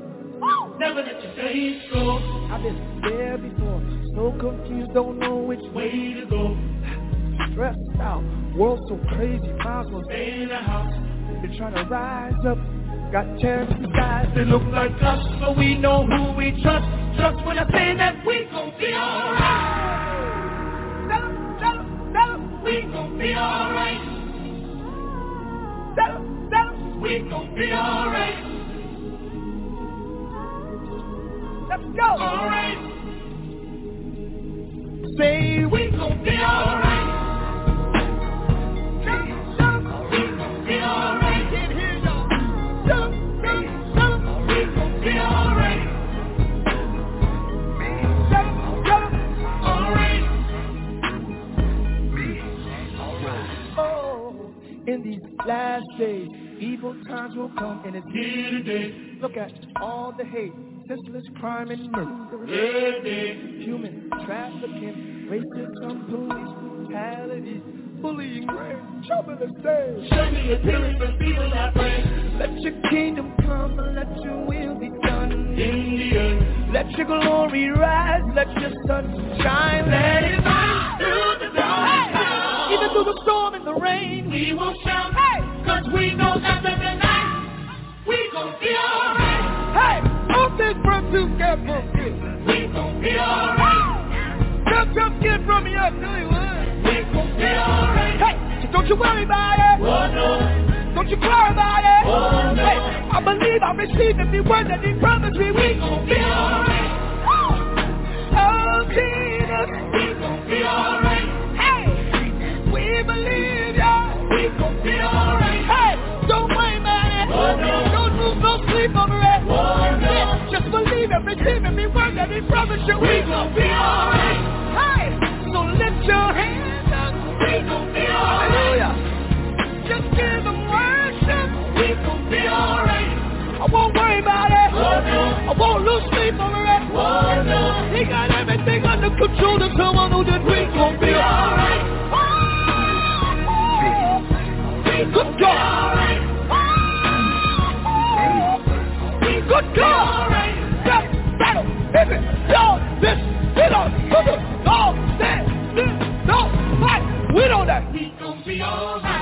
Never let your faith go. I've been there before, so confused, don't know which way to go. Stressed out, world so crazy, might as well stay in the house. Been trying to rise up, got terrorists inside. They look like us, but we know who we trust. Trust when I say that we gon' be alright. Tell 'em, we gon' be alright. Tell 'em, we gon' be alright. Let's go. Alright. Say we gon' be alright. Tell 'em, we gon' be alright. Can't hear y'all. Tell 'em, we gon' be alright. Tell 'em, alright. Oh, in these last days, evil times will come, and it's here today. Look at all the hate, senseless crime and murder, human trafficking, racism, police brutality, bullying, rape, trouble and stain. Show me a healing for people I pray. Let your kingdom come and let your will be done in the earth. Let your glory rise, let your sun shine, let it shine through the dark. Hey! Even through the storm and the rain, we will shout, hey! 'Cause we know after the night, we gon' be alright. Hey! All things from together, we gon' be alright. Just get from me, I tell you what, we gon' be alright. Hey! So don't you worry about it. Oh no. Don't you cry about it. Oh no. Hey! I believe I receive every word that He promised me. We gon' be alright. Oh Jesus, we gon' be alright. Hey! We believe ya. We gon' be alright. Hey! Don't worry about it. Oh no. Don't lose no sleep over it. Oh no. Yeah, just believe it, receive every word that He promised you. We gon' be alright. Hey! So lift your hands up. We gon' be alright. Hallelujah. Just give Him worship. We gon' be alright. I won't worry about it. Oh no. I won't lose sleep over it. Oh no. He got everything under control. To someone who did, we gon' be alright. Good God. Good God. Just battle. Listen. Y'all. This. We don't. No. Stand. No. Fight. We don't that. We gon' be alright.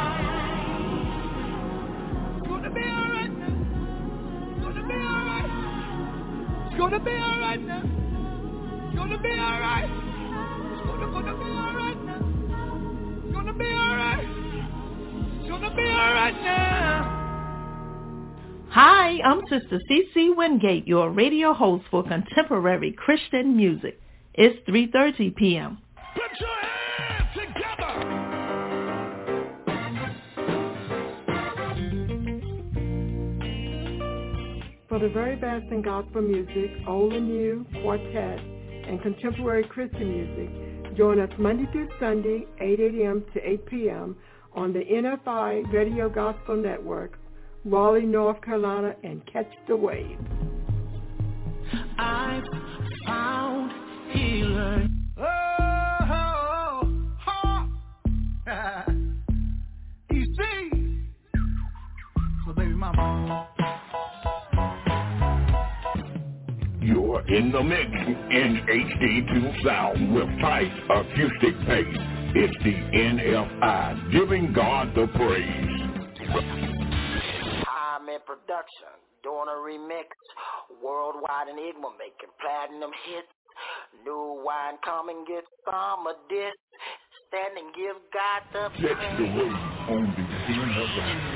It's gonna be alright now. It's gonna be alright. It's gonna be alright now. It's gonna be alright. It's gonna be alright now. It's gonna be alright. It's gonna be alright now. Hi, I'm Sister CC Wingate, your radio host for contemporary Christian music. It's 3:30 p.m. Put your hands together. For the very best in gospel music, old and new, quartet, and contemporary Christian music, join us Monday through Sunday, 8 a.m. to 8 p.m. on the NFI Radio Gospel Network, Raleigh, North Carolina, and catch the wave. I've found healer. Easy. So baby mama. You're in the mix in HD2 sound with tight acoustic bass. It's the NFI, giving God the praise. I'm in production, doing a remix, worldwide enigma, making platinum hits. New wine, come and get some of this. Stand and give God the praise. Catch the wave on the NFI.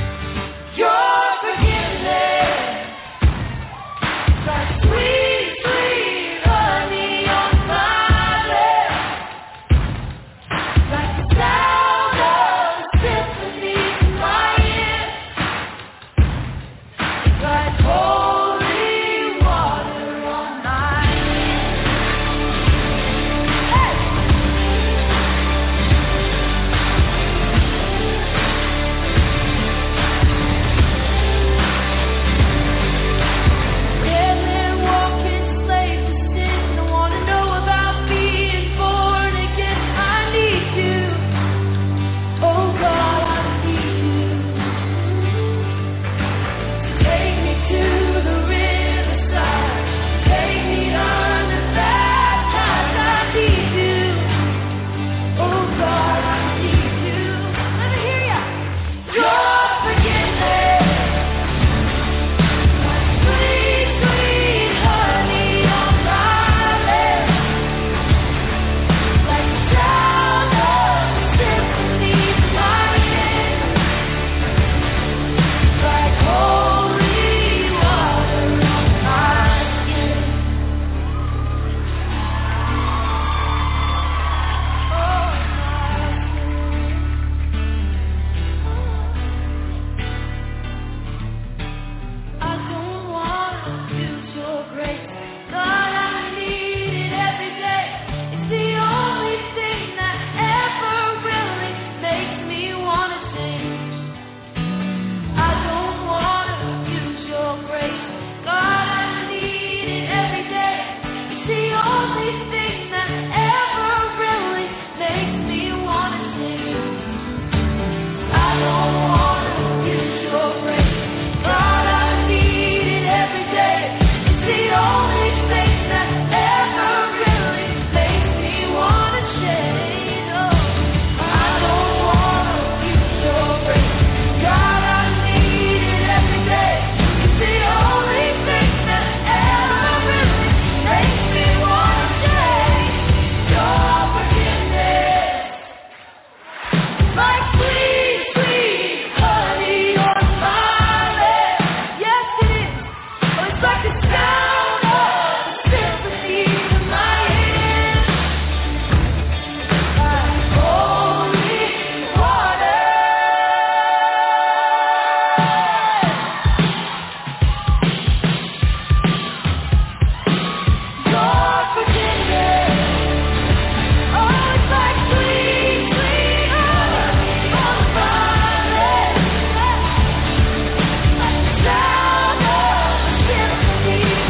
Sweet Down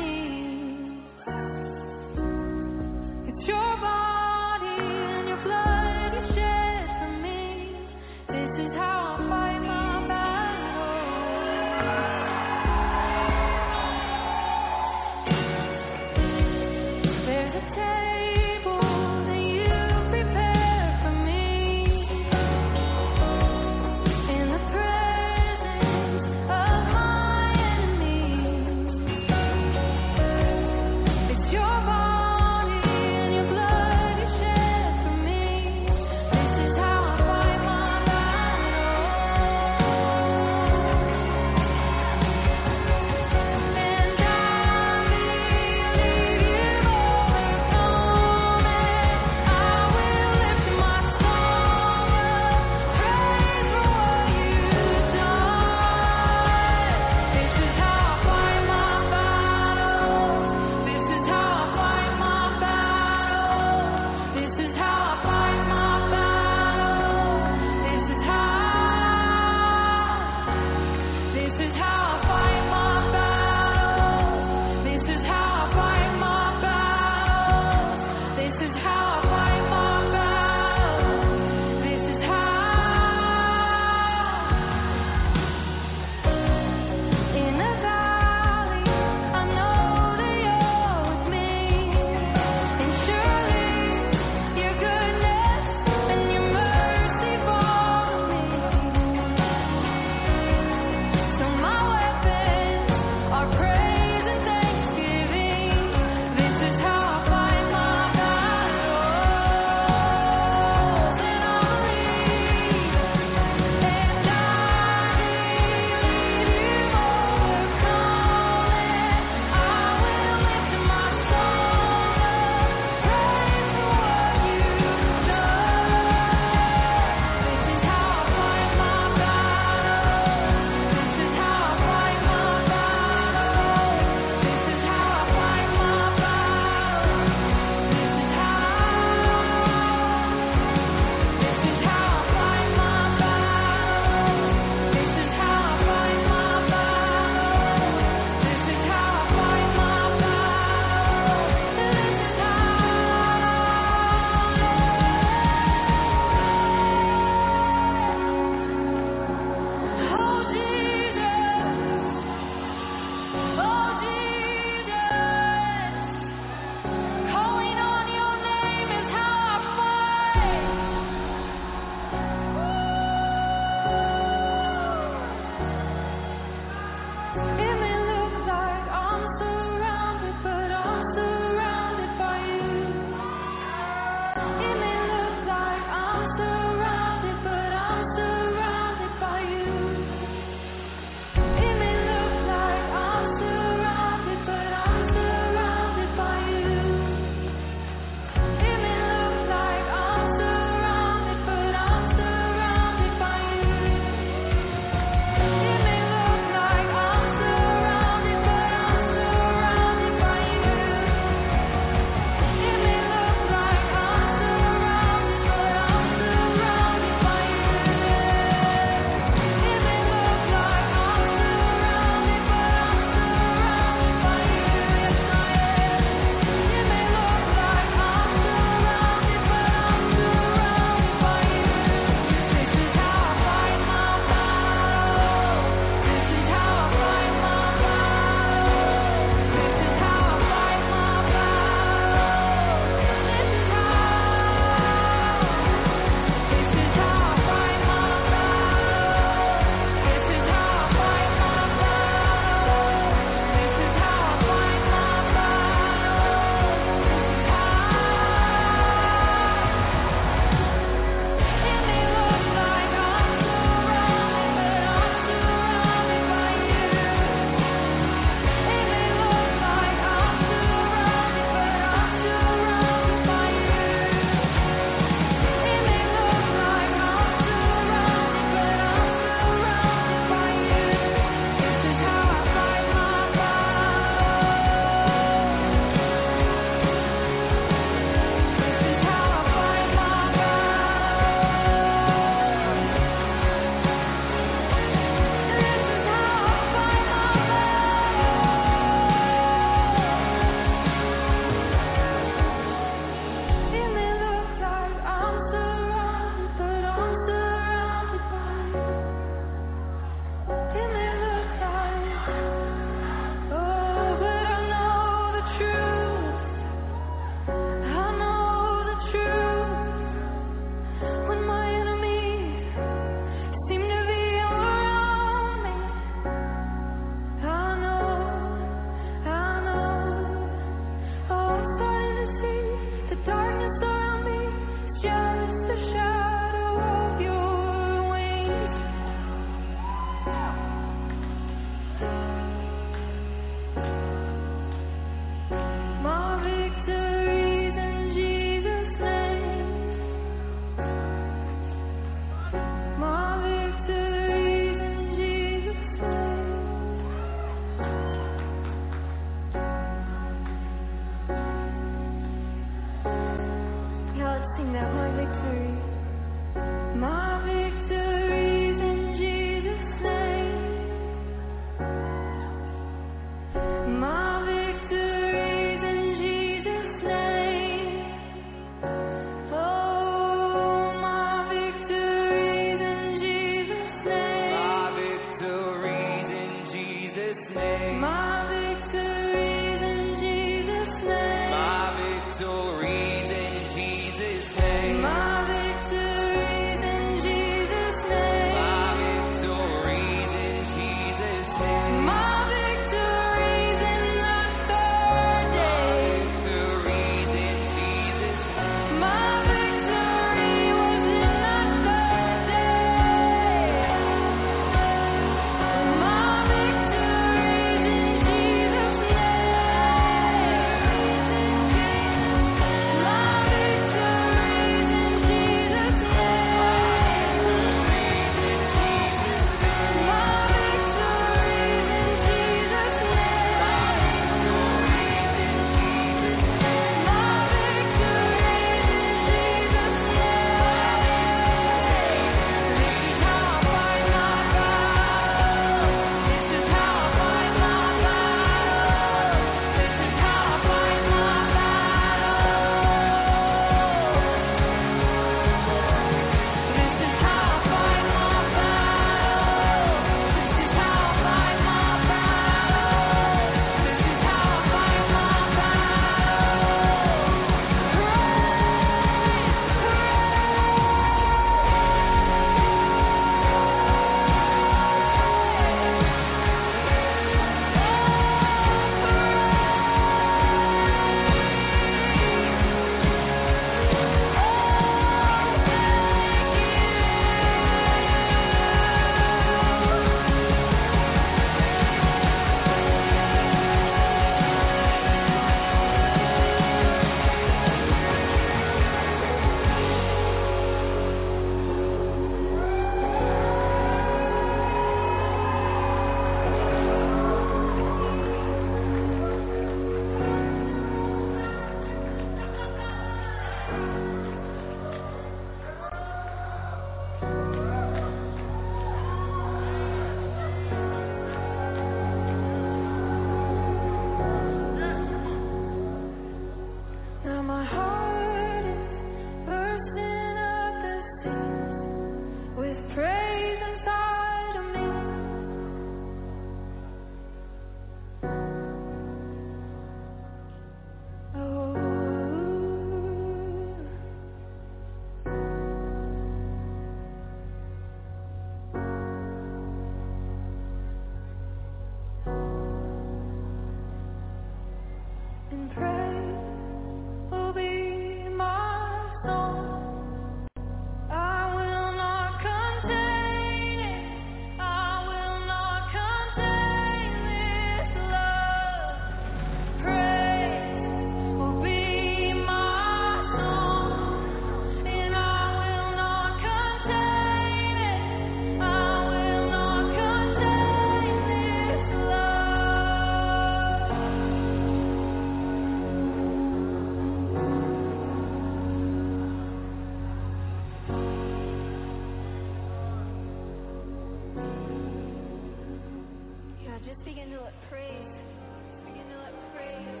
Yeah, just begin to let praise. Begin to let praise.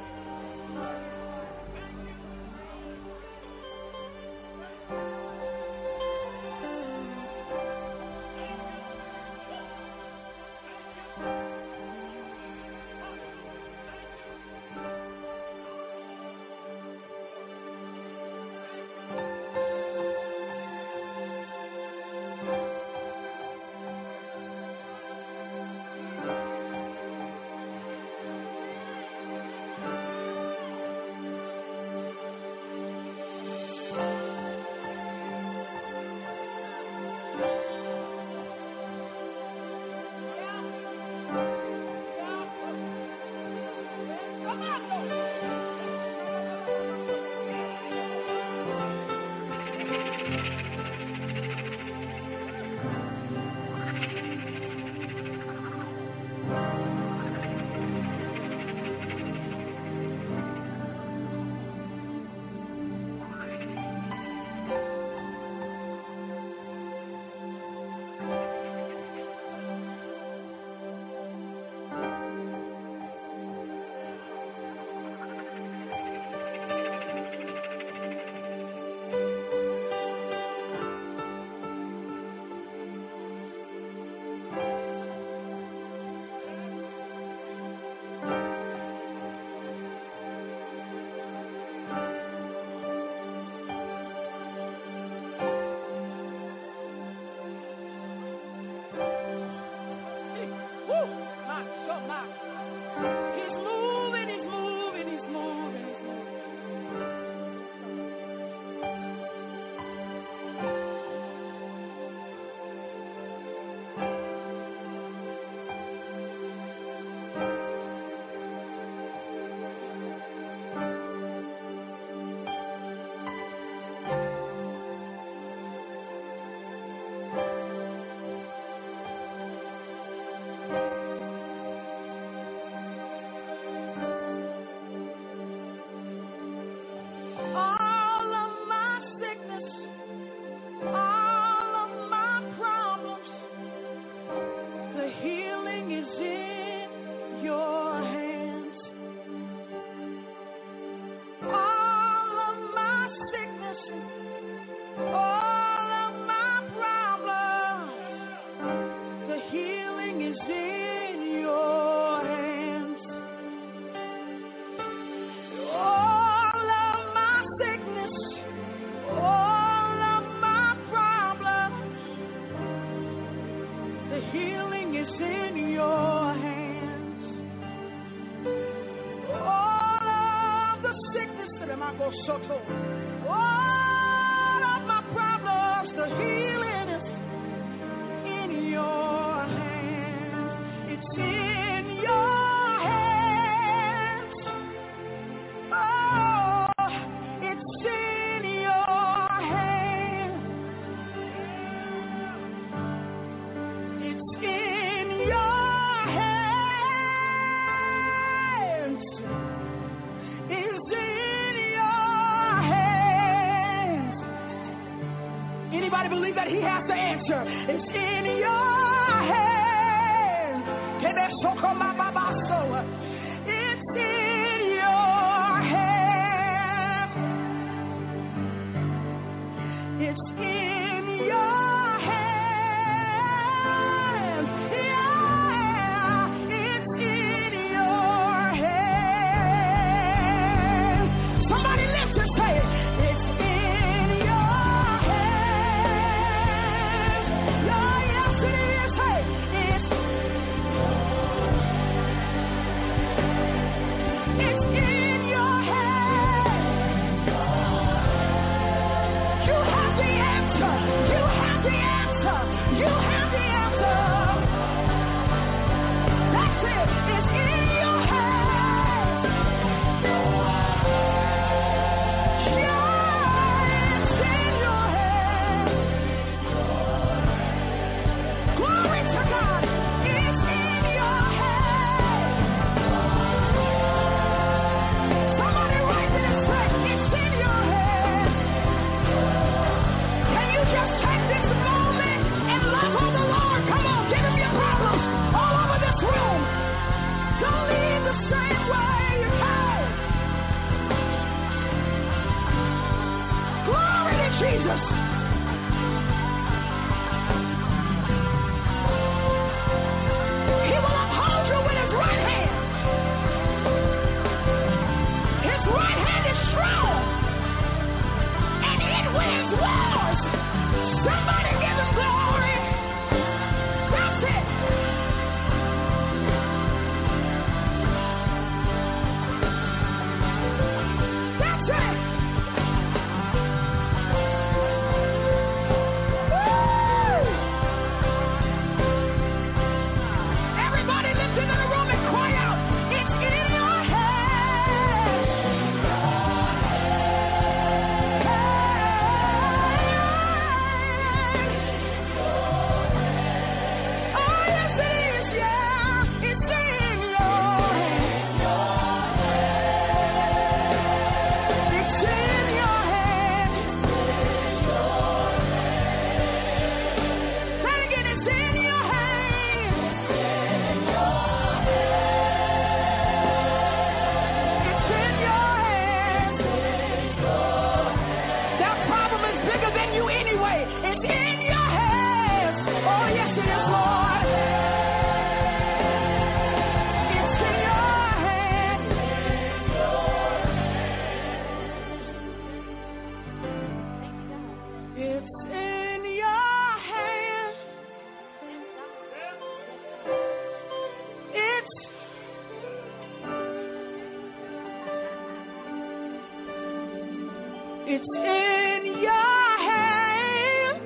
It's in your hand.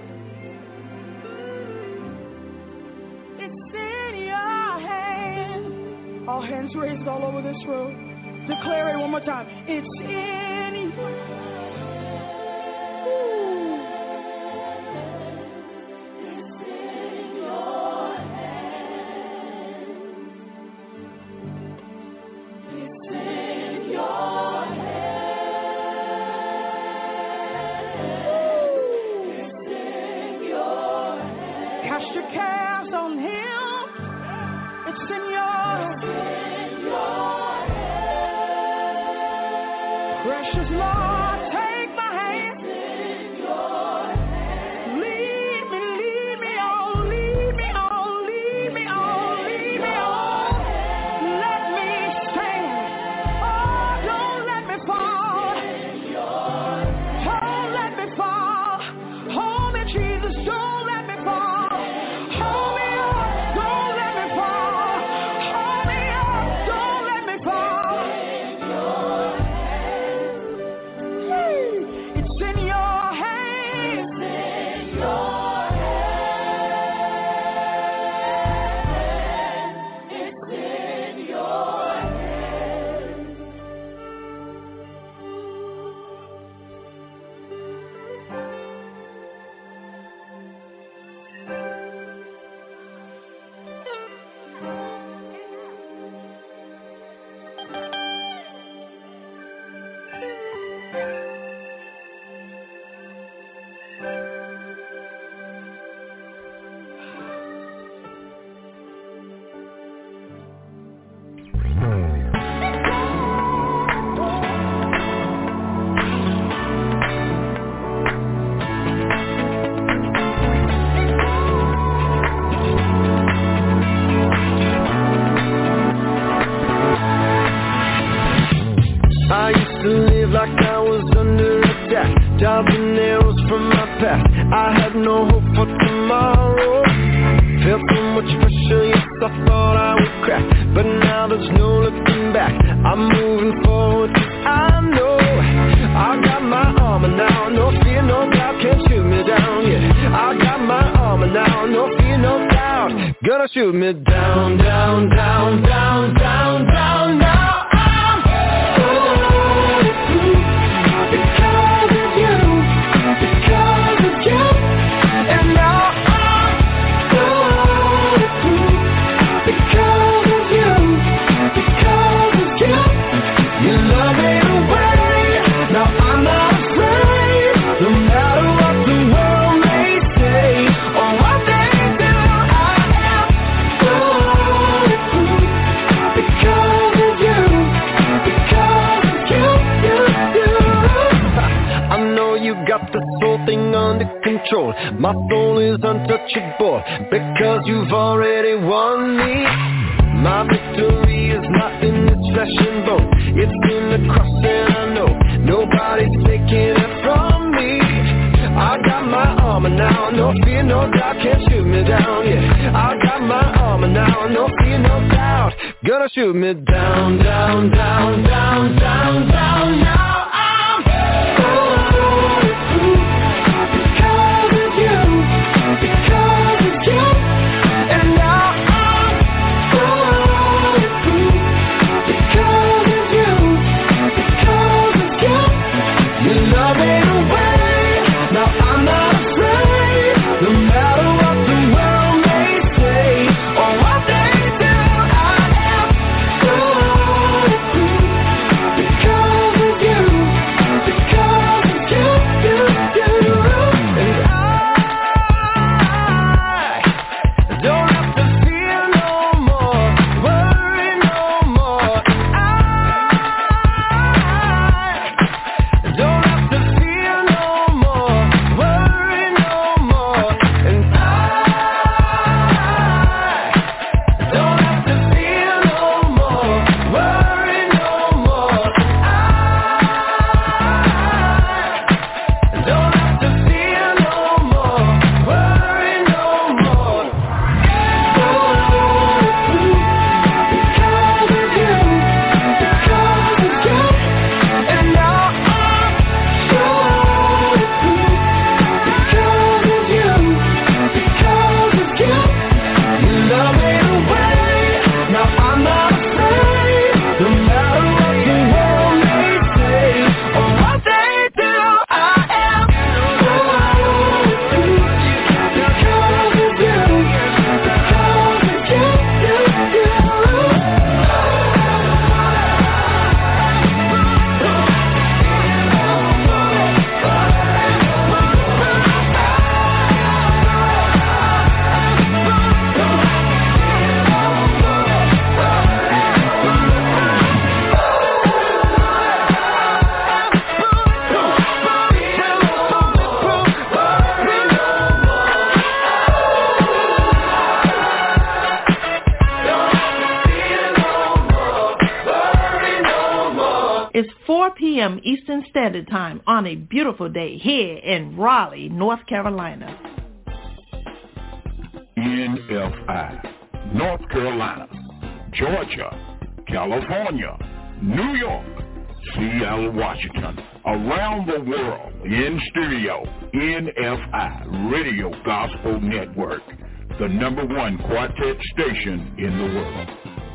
It's in your hand. All hands raised all over this room. Declare it one more time. It's in your precious Lord, take my hand. Lead me on, lead me on, lead me on, lead me on. Let me stand. Oh, don't let me fall. Don't let me fall. Hold me, Jesus, don't let me fall. Hold me up, don't let me fall. Hold me up, don't let me fall. It's in your hands. It's in your hands. I used to live like I was under attack, dodging arrows from my past. I had no hope for tomorrow. Felt so much pressure, yes, I thought I would crack, but now there's no looking back. I'm moving forward 'cause I know I got my armor now. No fear, no doubt, can't shoot me down. Yeah, I got my armor now. No fear, no doubt, gonna shoot me down, down, down, down, down, down. Now got this whole thing under control. My soul is untouchable because you've already won me. My victory is not in this flesh and bone. It's in the cross and I know nobody's taking it from me. I got my armor now, no fear, no doubt, can't shoot me down. Yeah, I got my armor now, no fear, no doubt, gonna shoot me down, down, down, down, down, down. Now because of you. 4 p.m. Eastern Standard Time on a beautiful day here in Raleigh, North Carolina. NFI, North Carolina, Georgia, California, New York, Seattle, Washington, around the world, in studio, NFI, Radio Gospel Network, the #1 quartet station in the world.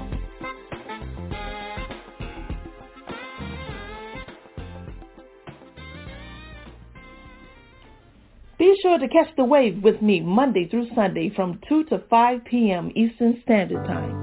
Be sure to catch the wave with me Monday through Sunday from 2 to 5 p.m. Eastern Standard Time.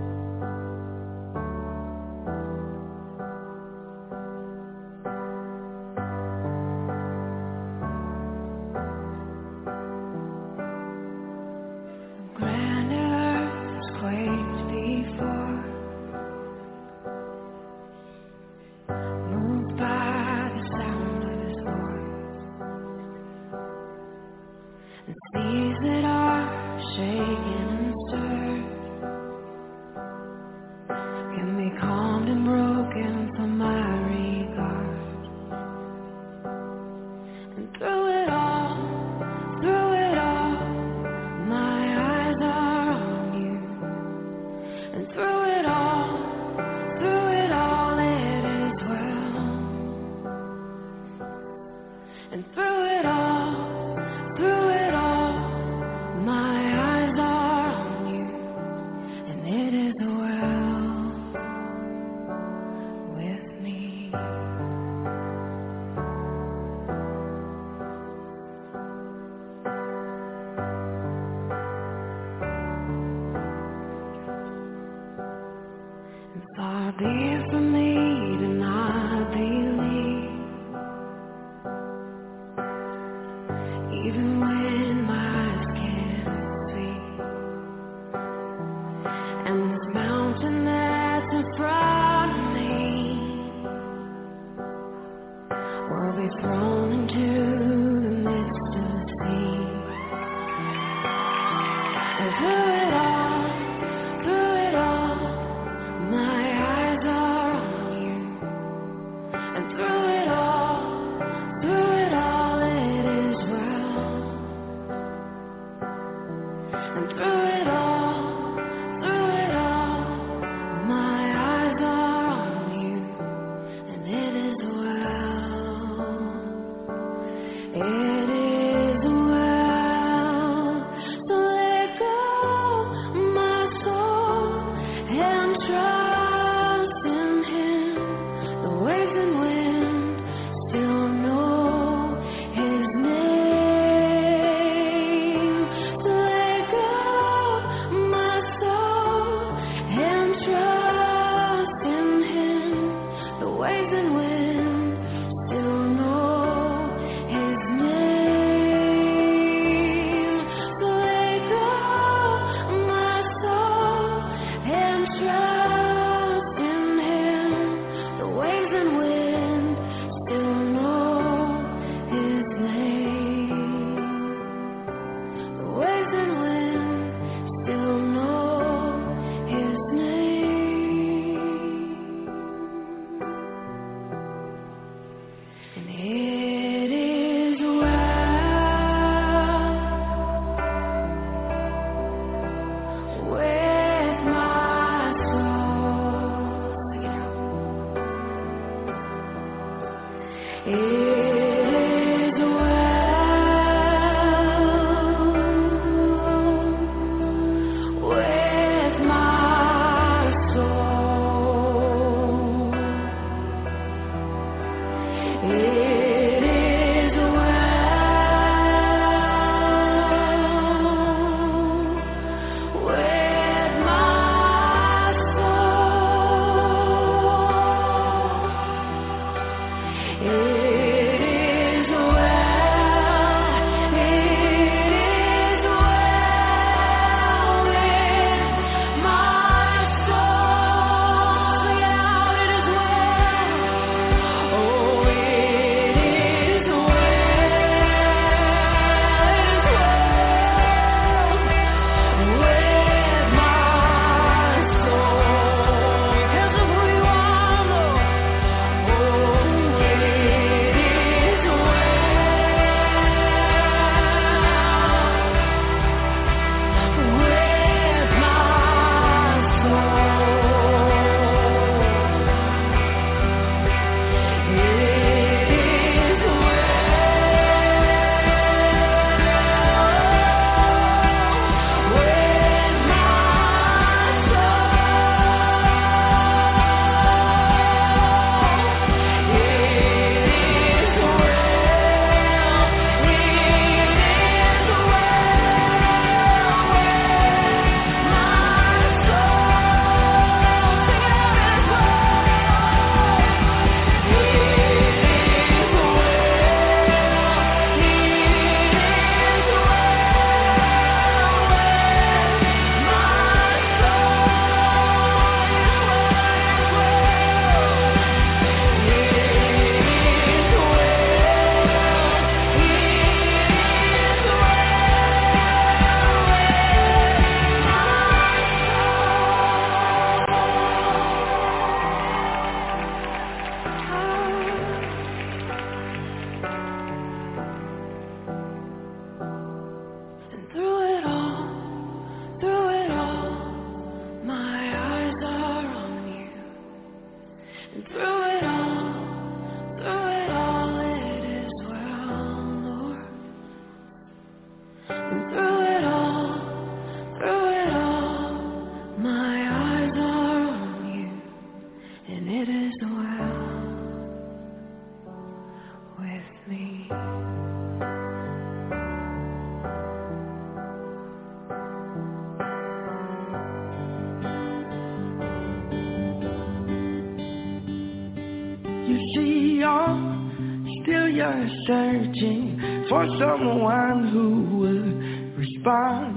just searching for someone who will respond.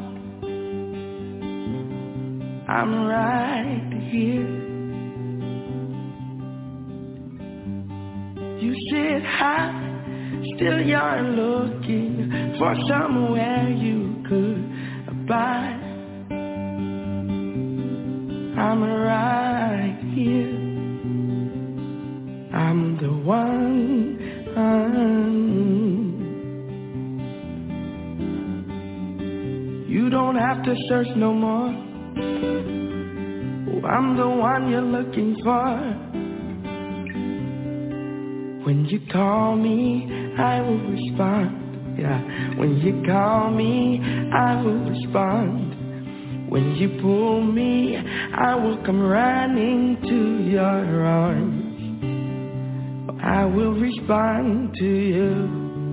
I'm right here. You sit high, still you're looking for somewhere you could abide. I'm right here. I'm the one. You don't have to search no more. Oh, I'm the one you're looking for. When you call me, I will respond. Yeah, when you call me, I will respond. When you pull me, I will come running to your arms. I will respond to you.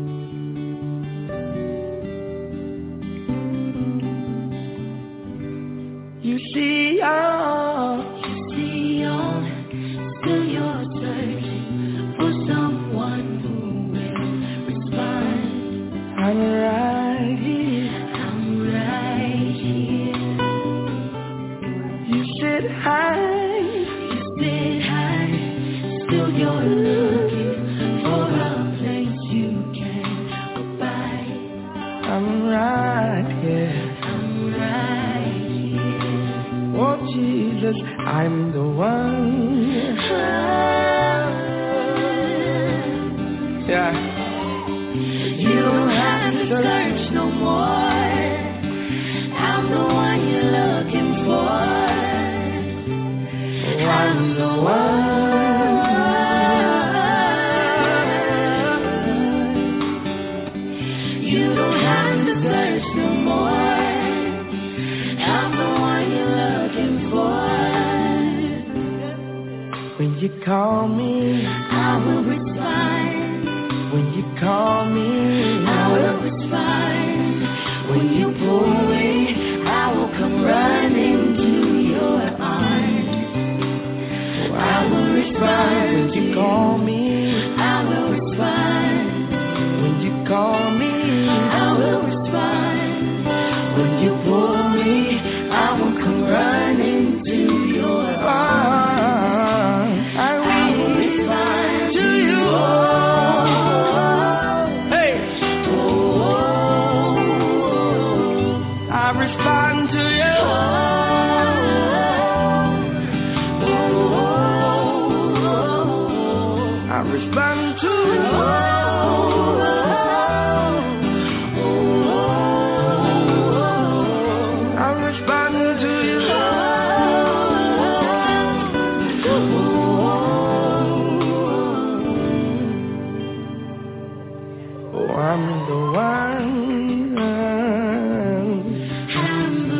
You see all, still you're searching for someone who will respond. I'm right here. You sit high, still you're looking for a place you can abide. I'm right here. Oh Jesus, I'm the one. Yeah. You don't have to search no more. I'm the one you're looking for. I'm the one. You don't have to search no more. I'm the one you're looking for. When you call me, I will respond. when you call me, I will respond. When you pull me, I will come running to your arms. I will respond. When you call me, I will respond. when you call me, I will respond. when you pull me, I will come running to your arms. I will respond to you. Hey, I respond to you. I respond to you. I respond to you. Oh, I'm the one. I'm the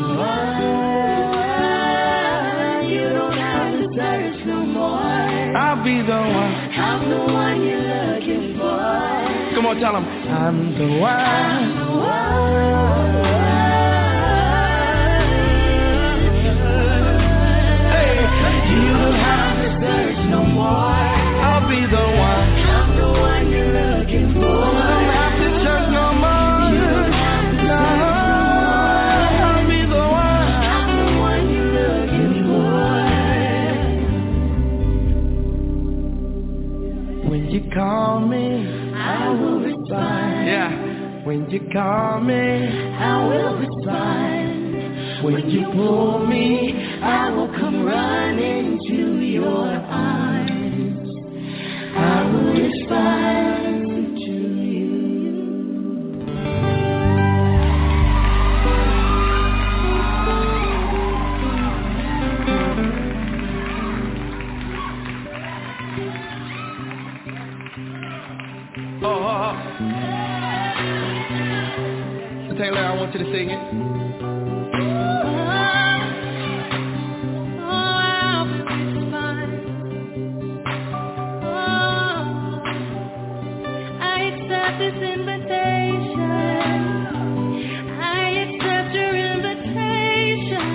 one. You don't have to search no more. I'll be the one. I'm the one you're looking for. Come on, tell them. I'm the one. I'm the one. Hey, You don't have to search no more. I'll be the one. I'm the one you're looking for. You don't have to search no more. You don't have to No, search I'll be the one. I'm the one you're looking for. When you call me, I will respond. yeah. When you call me, I will respond. when you pull me, I will come running to your arms. I will respond to you. Taylor, I want you to sing it. This invitation, I accept your invitation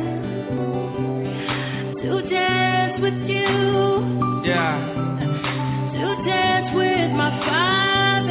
to dance with you, Yeah. to dance with my Father.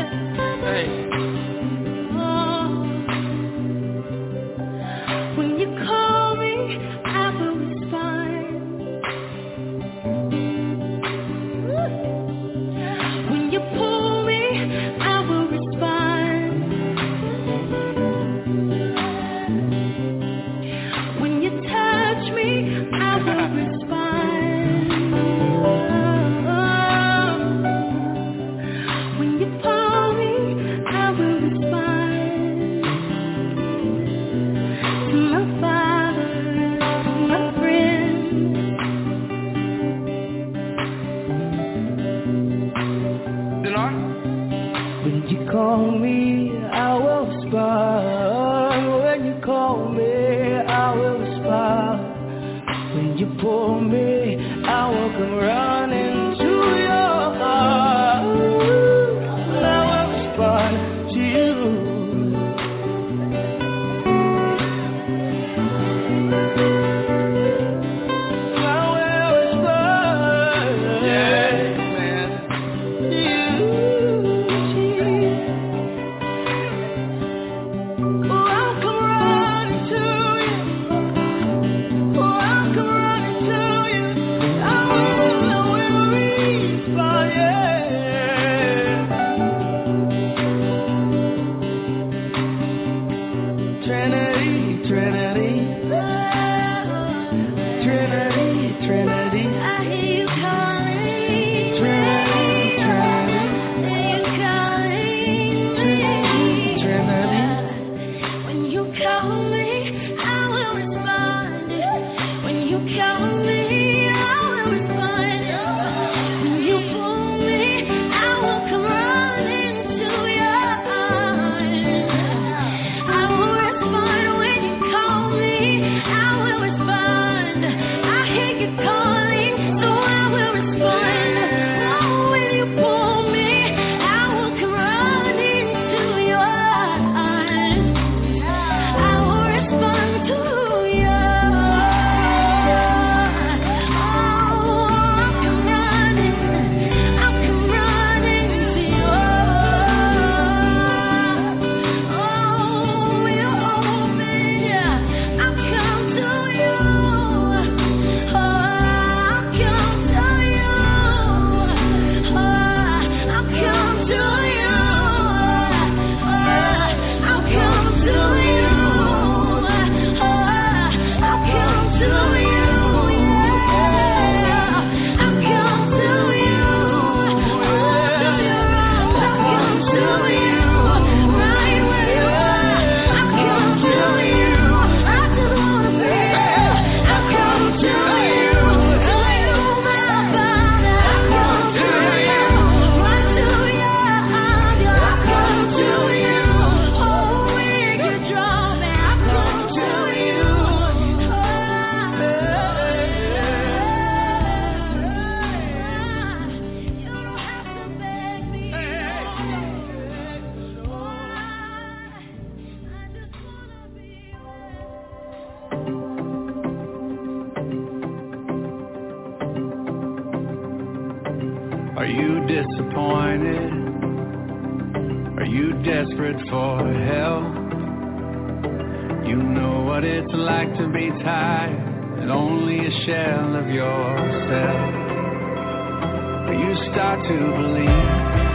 Are you disappointed? Are you desperate for help? You know what it's like to be tired and only a shell of yourself. You start to believe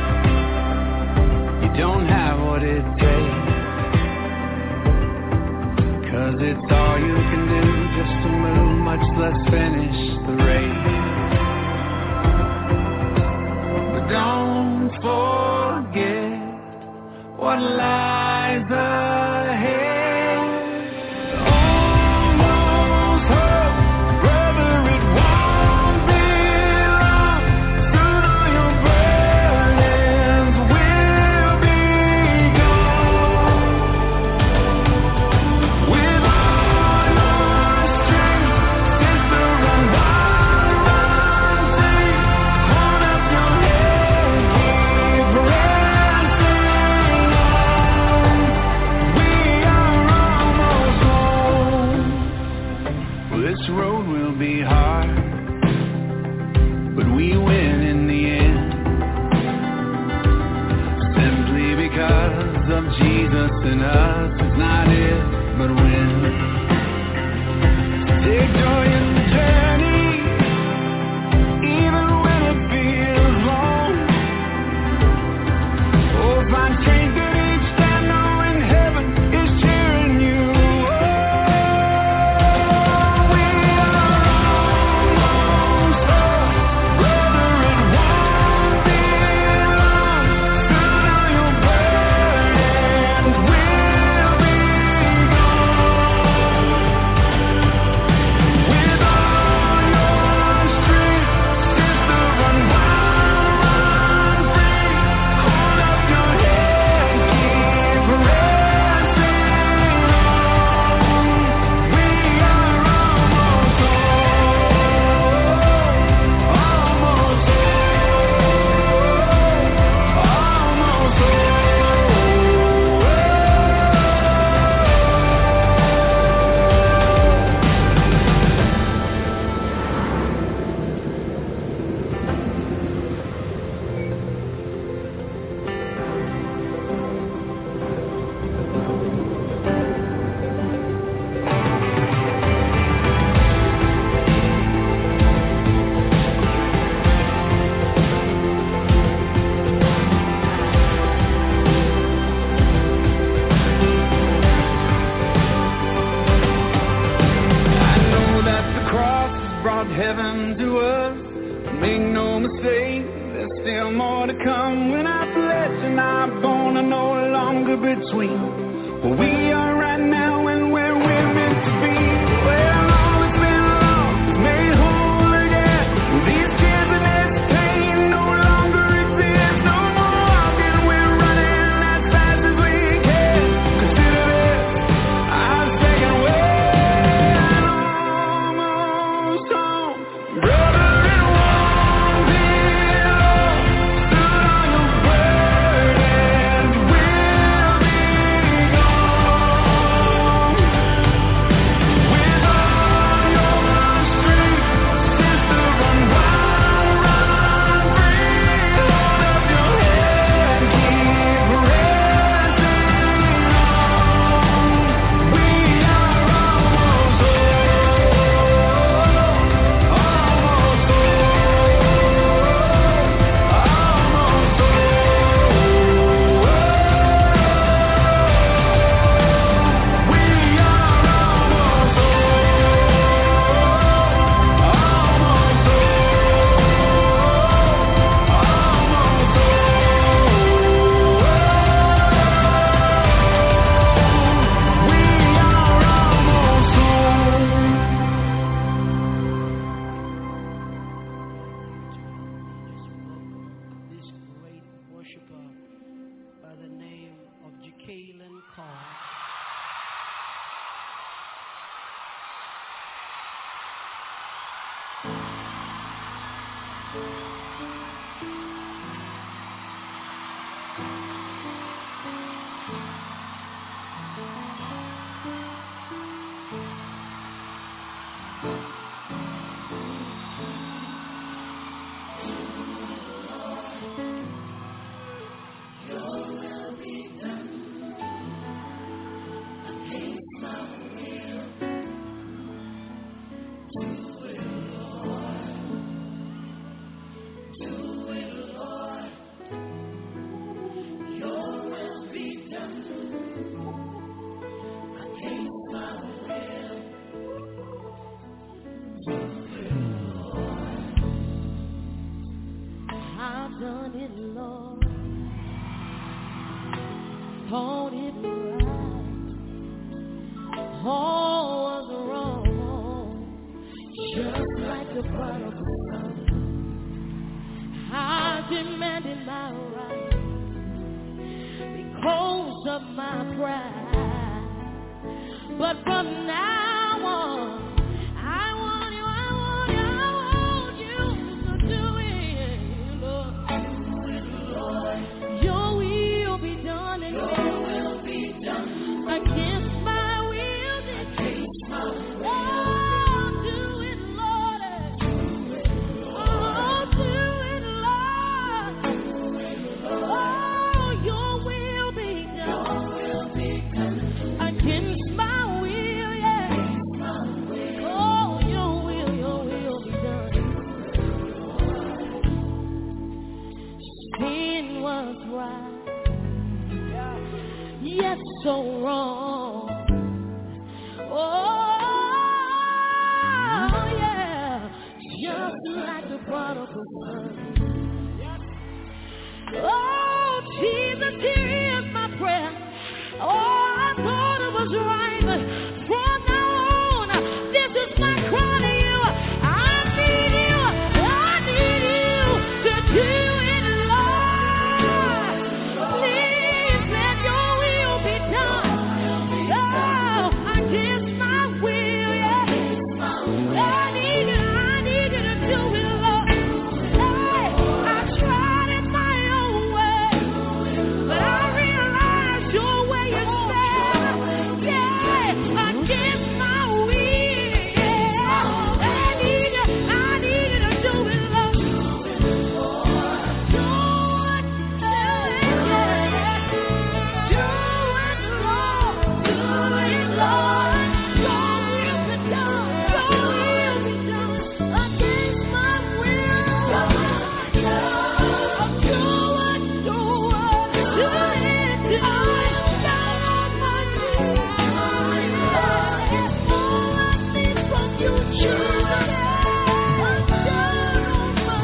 you don't have what it takes, 'cause it's all you can do just to move, much less finish the race. But don't forget what lies ahead. Jesus in us is not it, but when. Take joy in the journey, even when it feels long. Oh, find strength in each stand, knowing heaven is cheering you on. We are almost home, brother, it won't be long. Sooner you'll burn. Done it, Lord. Thought it right. All was wrong. Just like the prodigal son, I demanded my right because of my pride. But from now on, I want you to do it, Lord. Your will be done in me. Against my will, oh, do it, Lord. Oh, do it, Lord. Oh, your will be done. Against my will, yeah. Oh, your will be done. Sin was right. Yes, so wrong. Oh, yeah. Just like the prodigal son. Oh, Jesus, here is my prayer. Oh, I thought it was right, but from now on, this is my cry to you. I need you to do it, Lord. Please let your will be done. Oh, against my will, yeah. I need you to do it, Lord. Hey, I tried it my own way, but I realized your way is better. Yeah, against my will, yeah. I need you to do it, Lord. Do it, Lord. Your will be done. Your will be done. Against my will. Do it. Do it. Down on my knees. All I need from you, Jesus. Down on my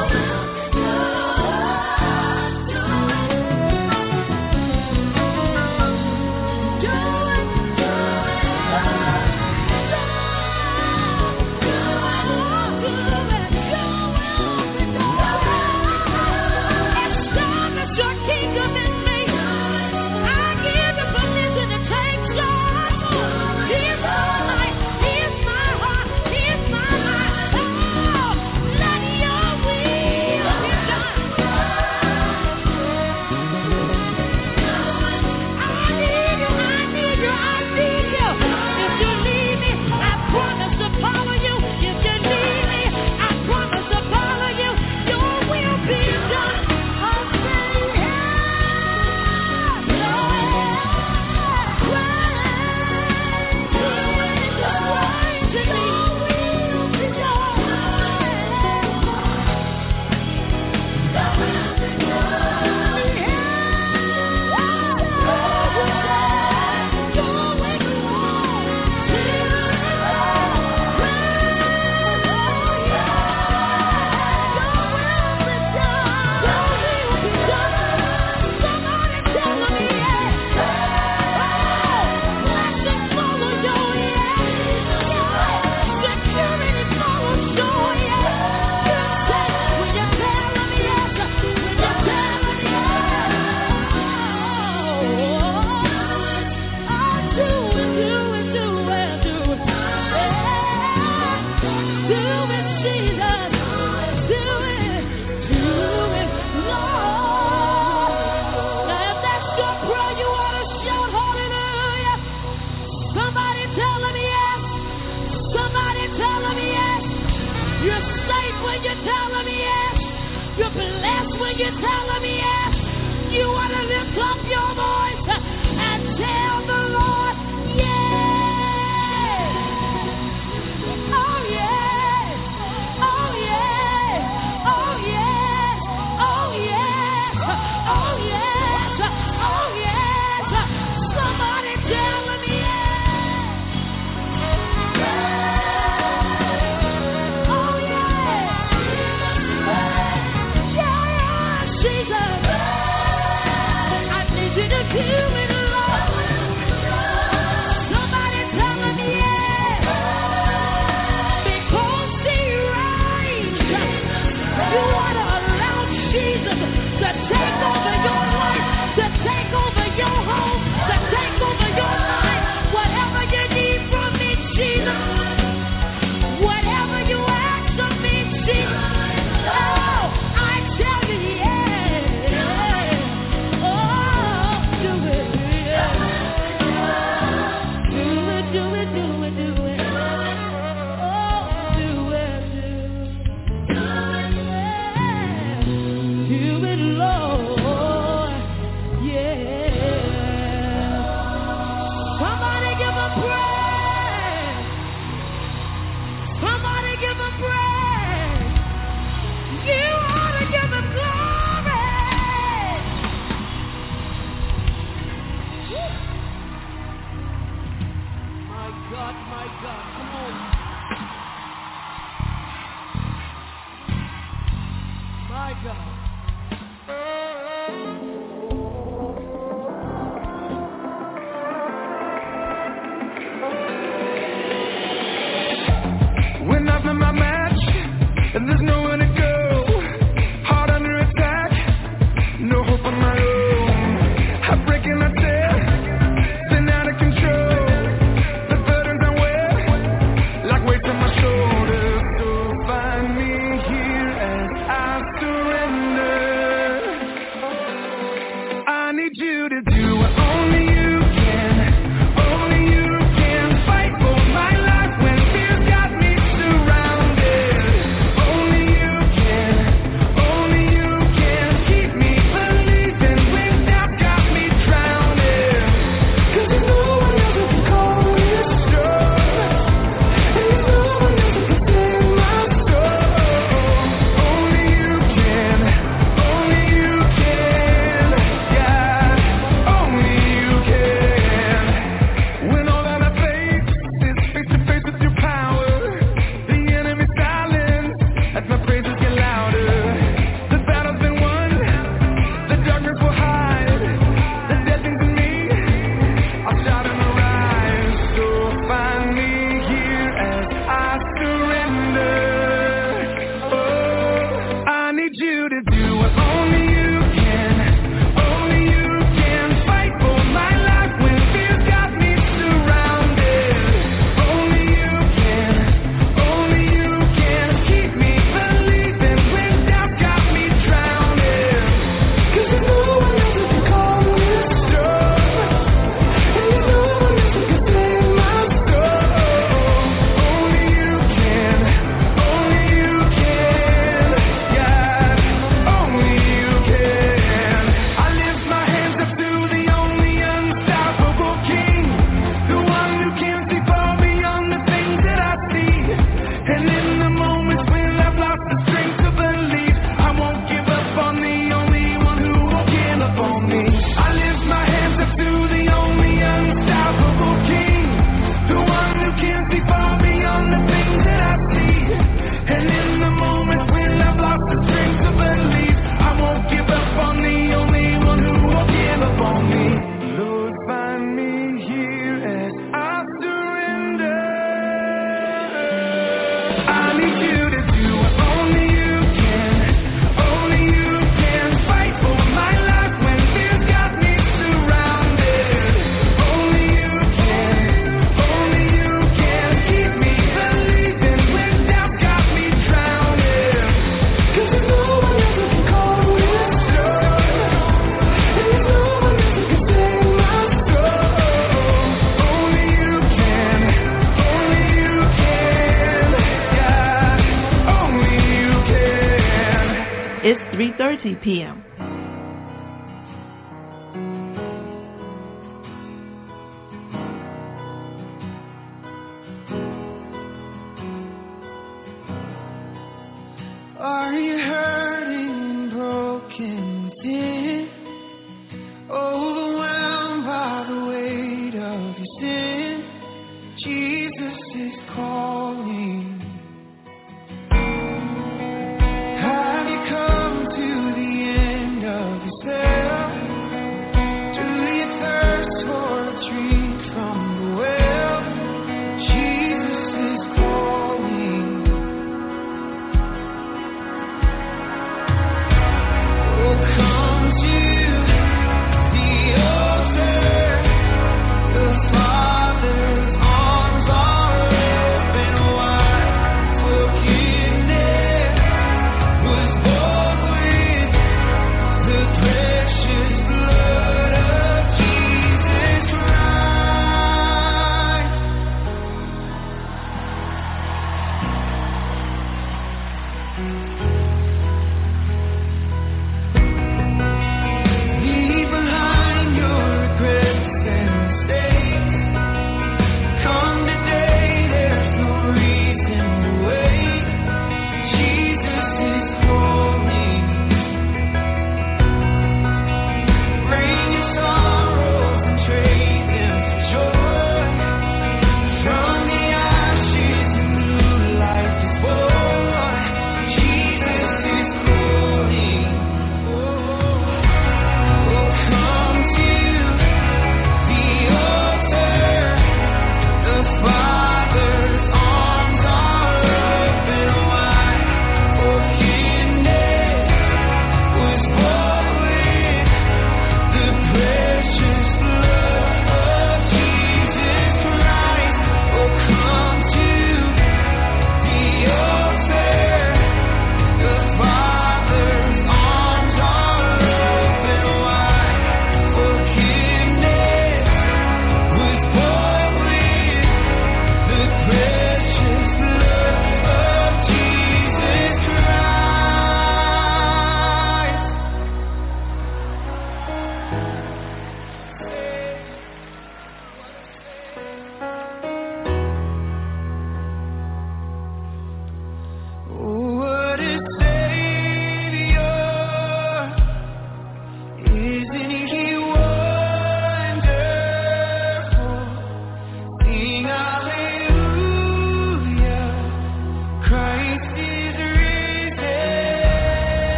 establish your kingdom in me. I give you permission to take charge. Here's my life, here's my heart, here's my mind. Oh, let your will be done. I need you. If you need me, I promise to follow you. If you need me, I promise to follow you. Your will be done. I'll say you're blessed when you tell him yes. You want to lift up your voice and tell the Lord yes. Oh, yes. 6:30 p.m. Are you hurting, broken, thin, overwhelmed by the weight of your sin? Jesus is calling. Have you come to the end of yourself? Do you thirst for a drink from the well? Jesus is calling.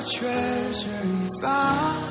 treasure you found.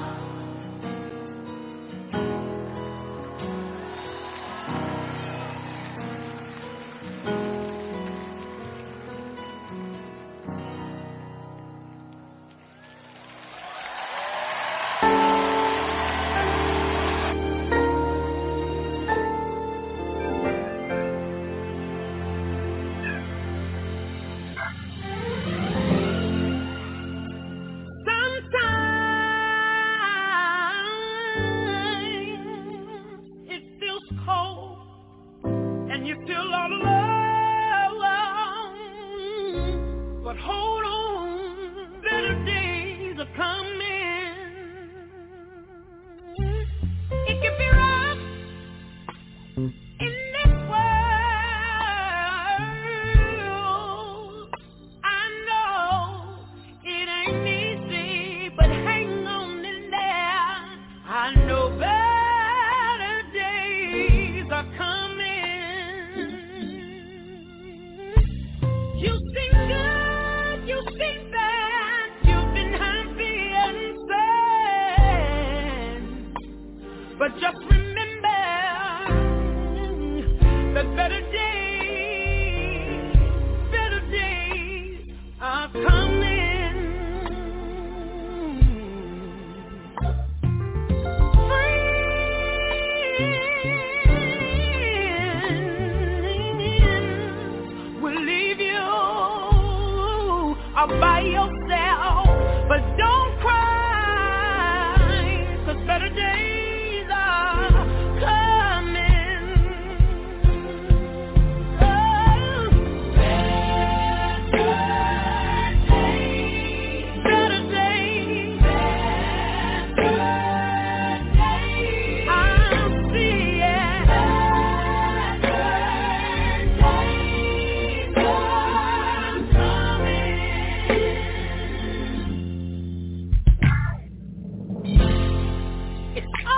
It's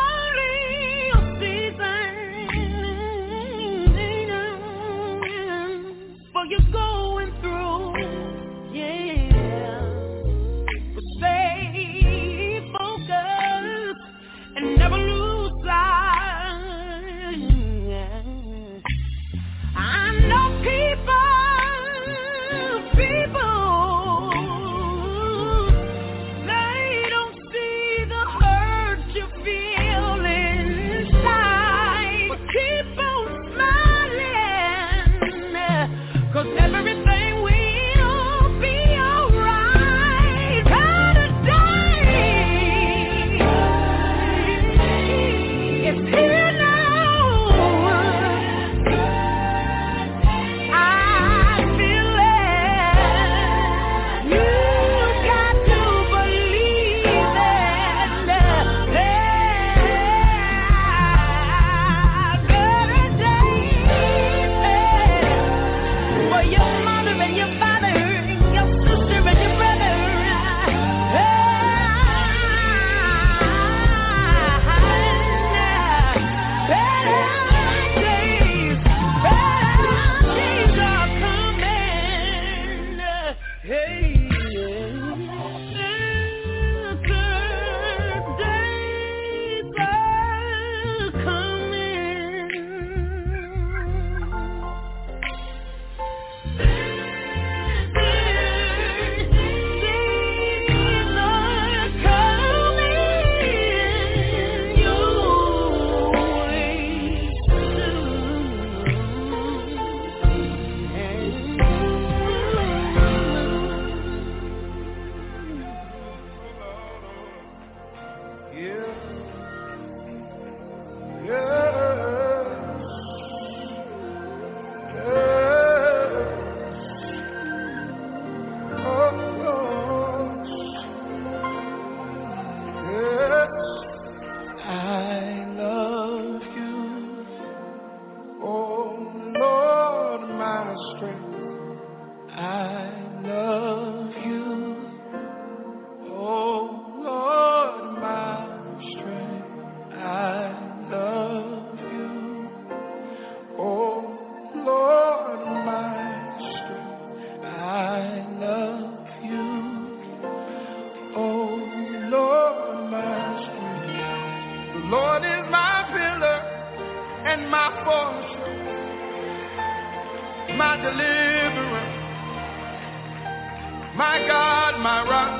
my rock.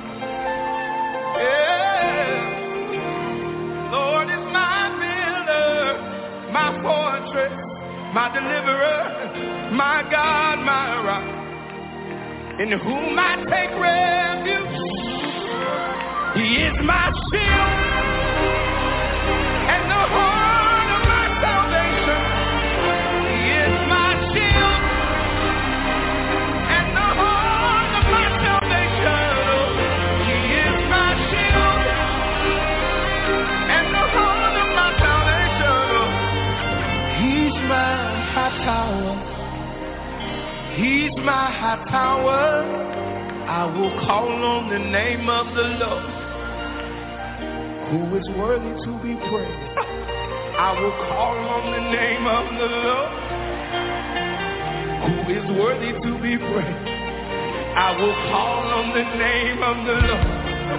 Yeah. Lord is my builder, my fortress, my deliverer, my God, my rock, in whom I take refuge. He is my shield and the horn of my salvation. He is my shield and the horn of my salvation. He is my shield and the horn of my salvation. He's my high tower. He's my high tower. I will call on the name of the Lord, who is worthy to be praised. I will call on the name of the Lord, who is worthy to be praised. I will call on the name of the Lord,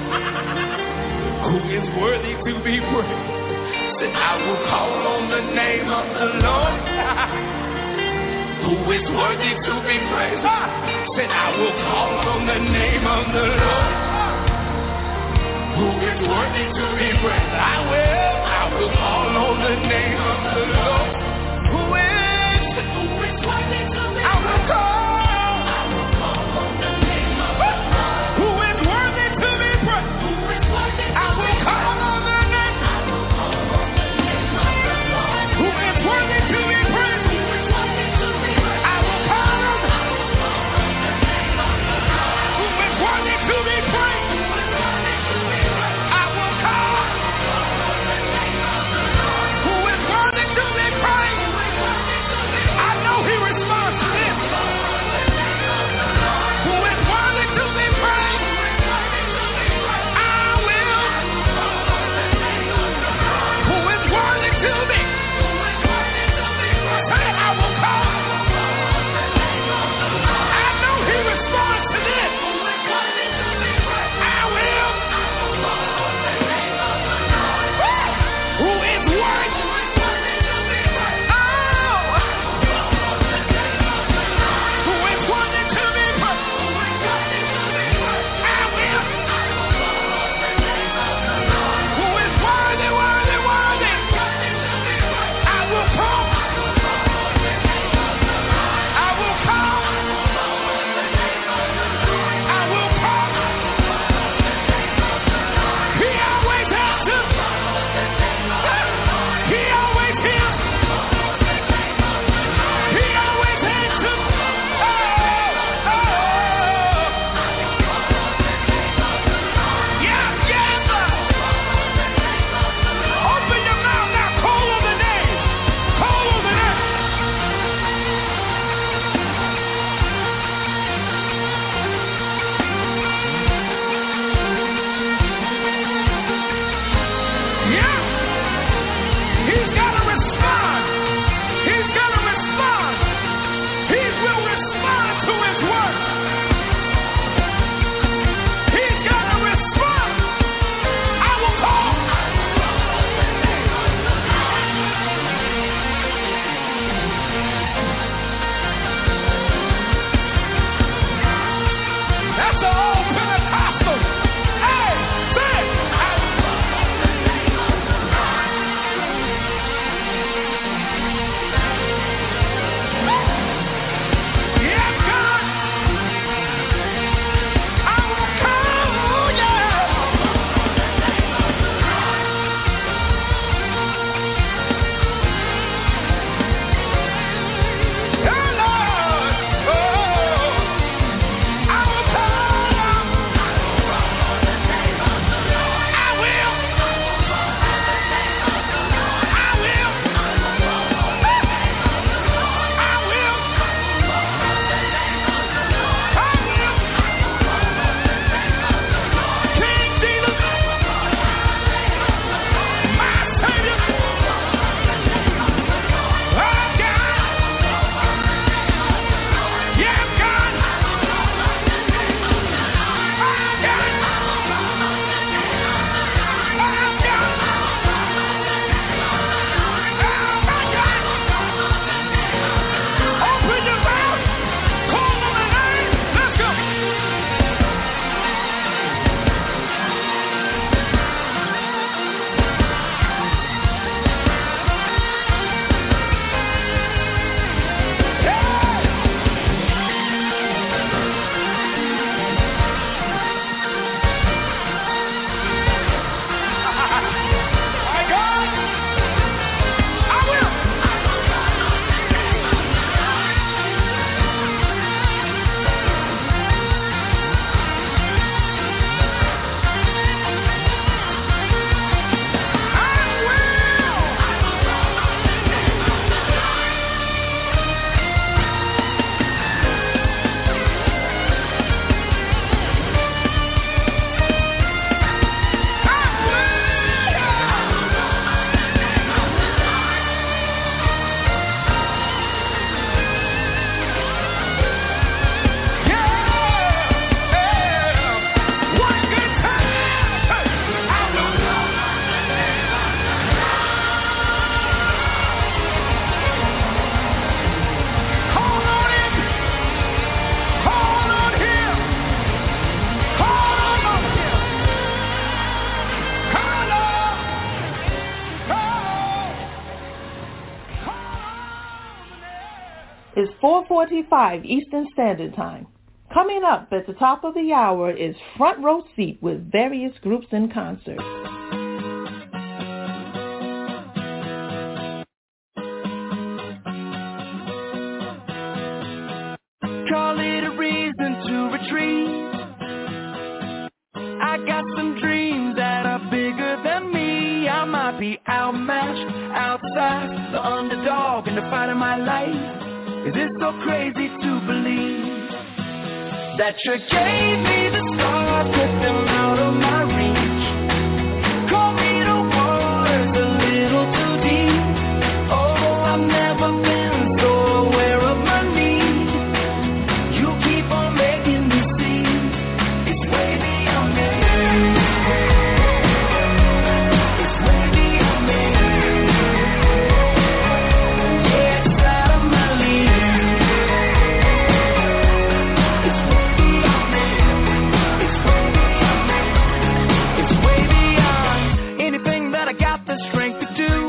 who is worthy to be praised. I will call on the name of the Lord, who is worthy to be praised. Said I will call on the name of the Lord, who is worthy to be praised. I will call on the name of the Lord, who is worthy to be praised. I will call on the name of the Lord, who is worthy to be praised. I will call on the name of the Lord, who is worthy to be praised. I will call on the name of the Lord, who is worthy to be praised. I will call is 4:45 Eastern Standard Time. Coming up at the top of the hour is Front Row Seat with various groups in concert. Call it a reason to retreat. I got some dreams that are bigger than me. I might be outmatched, outside, the underdog in the fight of my life. Is it so crazy to believe that you gave me the stars, took them out of my reach? Call me the waters a little too deep. Oh, I've never been so aware of my need. You keep on making me see it's way beyond me. It's way beyond me. Yeah, it's out of my league. It's way beyond me. It's way beyond me. It's way beyond anything that I got the strength to do.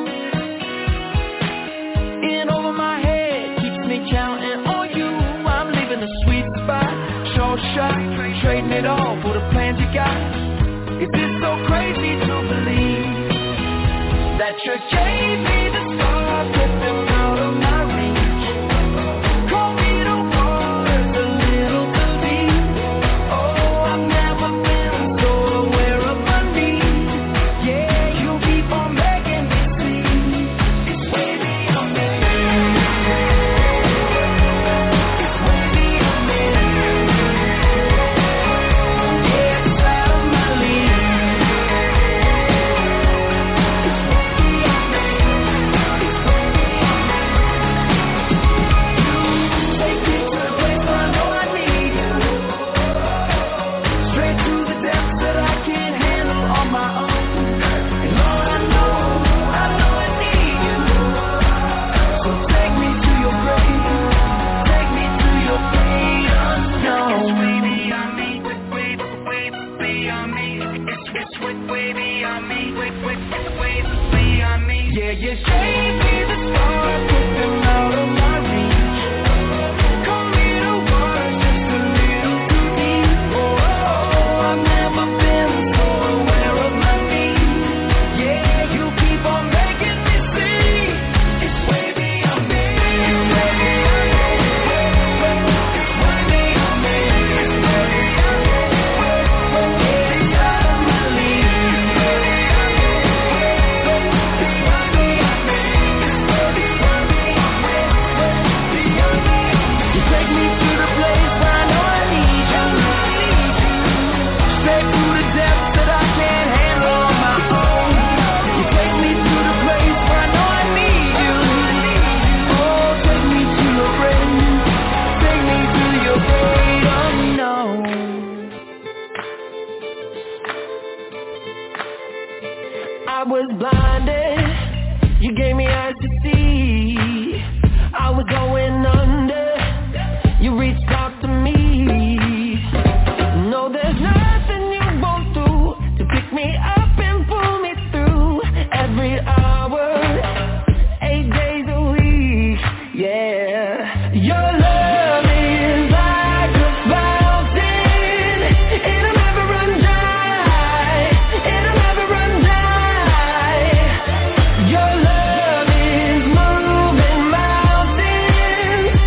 In over my head keeps me counting on you. I'm leaving the sweet spot, short shot, trading it all for the plans you got. Is this so crazy to believe that you gave me the stars, took them out of my reach? Call me the waters a little too deep. Oh, I've never been so aware of my need. Yeah, you keep on making me see it's way beyond me. It's way beyond me. Yeah, it's out of my league. It's way beyond me. It's way beyond me. Take me to the place where I know I need you. Straight to the depths that I can't handle on my own. And Lord, I know I need you. So take me to your grave. Take me to your great unknown. It's way beyond me. Way beyond me. It's way beyond me. Way beyond me. Yeah, you gave me the stars, took them out of my reach. Call me the waters just a little too deep. Oh, I've never been so aware of my need. Yeah, you keep on making me see it's way beyond me. It's way beyond me. It's way beyond me. It's way beyond me. Yeah, it's out of my league. It's way beyond me. It's way beyond me. It's way beyond me. Beyond me. You take me to the place where I know I need you. Straight to the depths that I can't handle on my own. You take me to the place where I know I need you. Oh, take me to your grave. Take me to your great unknown. I was blinded, you gave me eyes to see. I was going under, you reached out to me. No, there's nothing you won't do to pick me up and pull me through. Every hour, 8 days a week, yeah. Your love is like a fountain, it'll never run dry, it'll never run dry. Your love is moving mountains,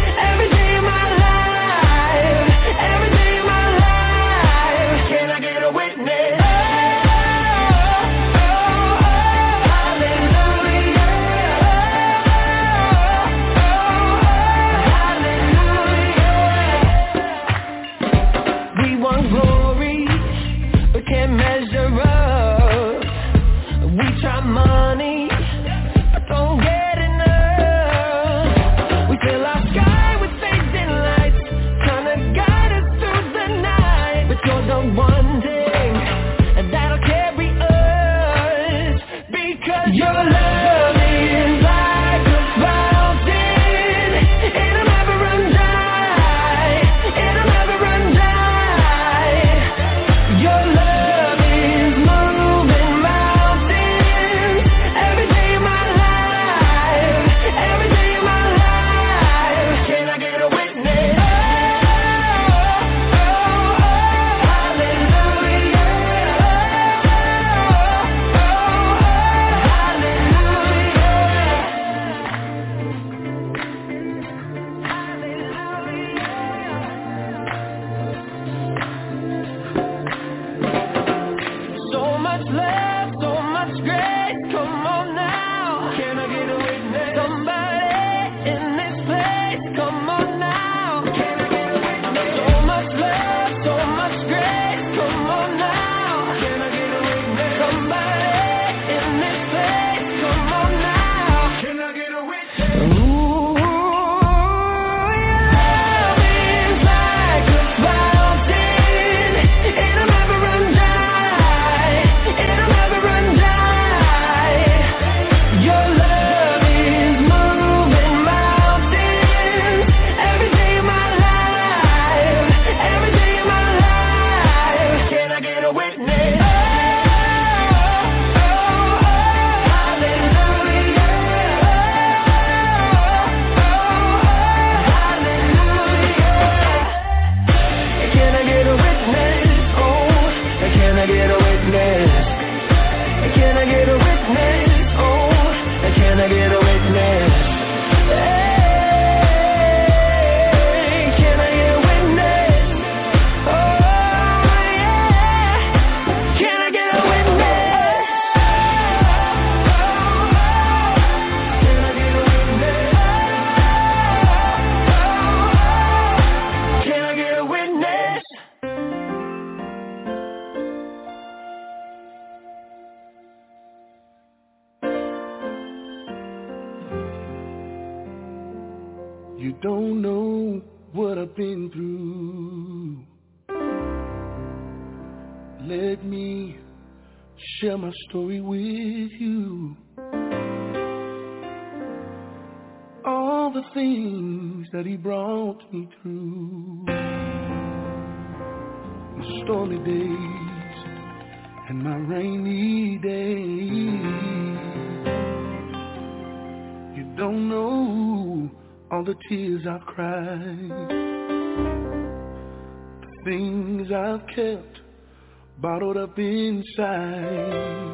I get a witness? Can I get a witness? Oh, can I get a witness? Hey, can I get a witness? Oh, yeah. Can I get a witness? Can I get a witness? Can I get a witness? You don't know what I've been through. Let me share my story with you. All the things that he brought me through. My stormy days and my rainy days. You don't know all the tears I've cried, the things I've kept bottled up inside,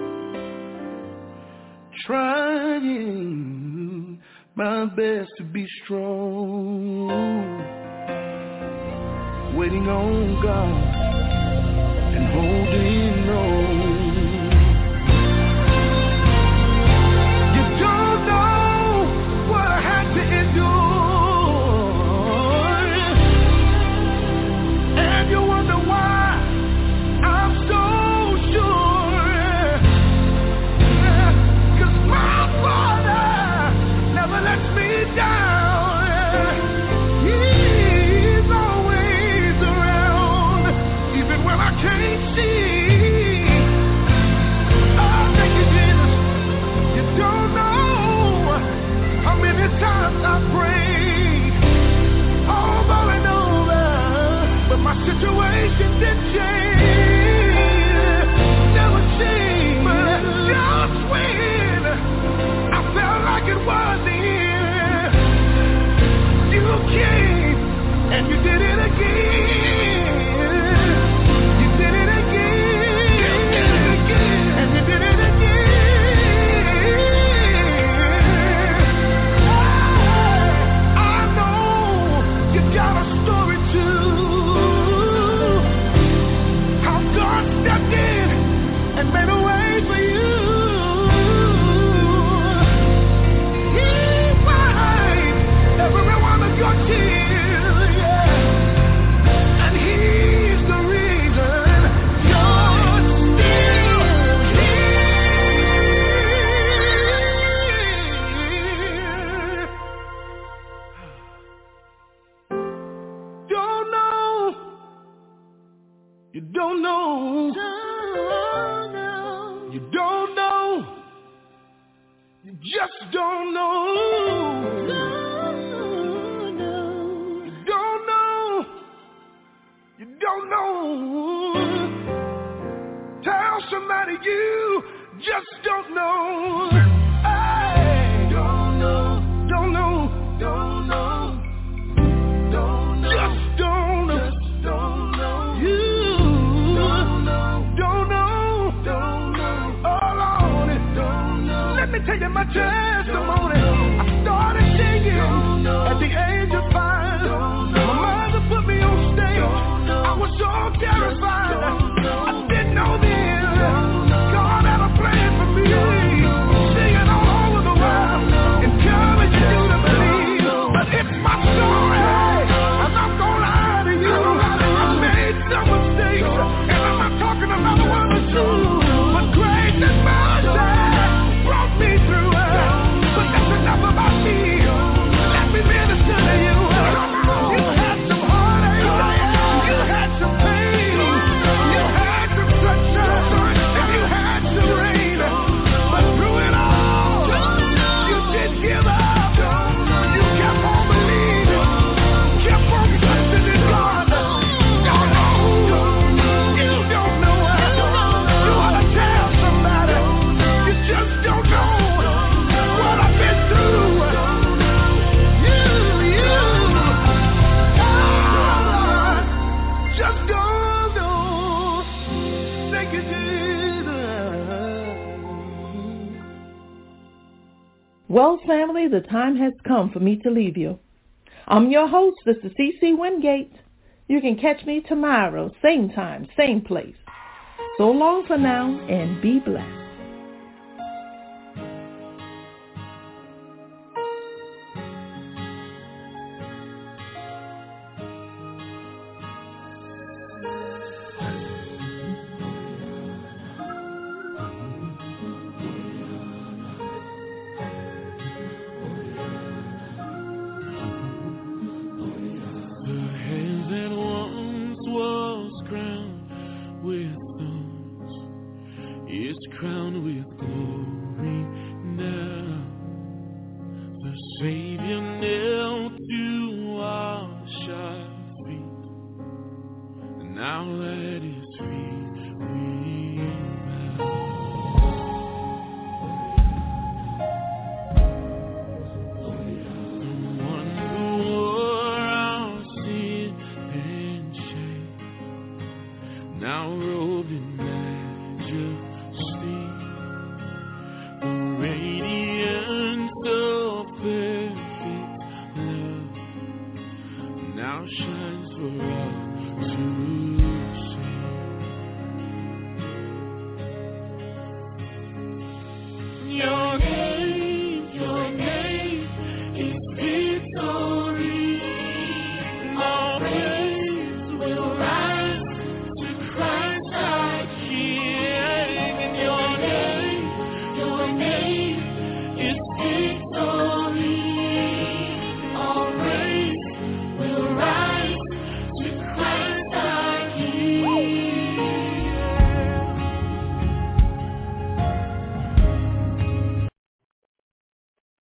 trying my best to be strong, waiting on God and holding on. Situation didn't change, never changed, but just when I felt like it was the end, you came and you did it again. You did it again, and you did it again. I know you got a story too. Stepped in and made a way for you. He wiped every one of your tears, yeah. And he's the reason you're still here. Don't know. You don't know. You don't know. You just don't know. You don't know. You don't know. Tell somebody you just don't know. Hey, don't know. Don't know. Don't know. Don't know. Just don't know. Just don't know. You. Let me tell you my testimony. I started singing at the age of 5. My mother put me on stage. I was so terrified. I didn't know then God had a plan for me. Singing all over the world, encouraging you to believe. But it's my story, and I'm gonna lie to you. I made some mistakes, and I'm not talking about one or two. But grace and mercy brought me through. But that's Thank you, Jesus. Well, family, the time has come for me to leave you. I'm your host, Sister C.C. Wingate. You can catch me tomorrow, same time, same place. So long for now, and be blessed. Crowned with glory now. The Savior knelt to wash our feet, and now at His feet we bow. The one who wore our sin and shame, now robed in majesty.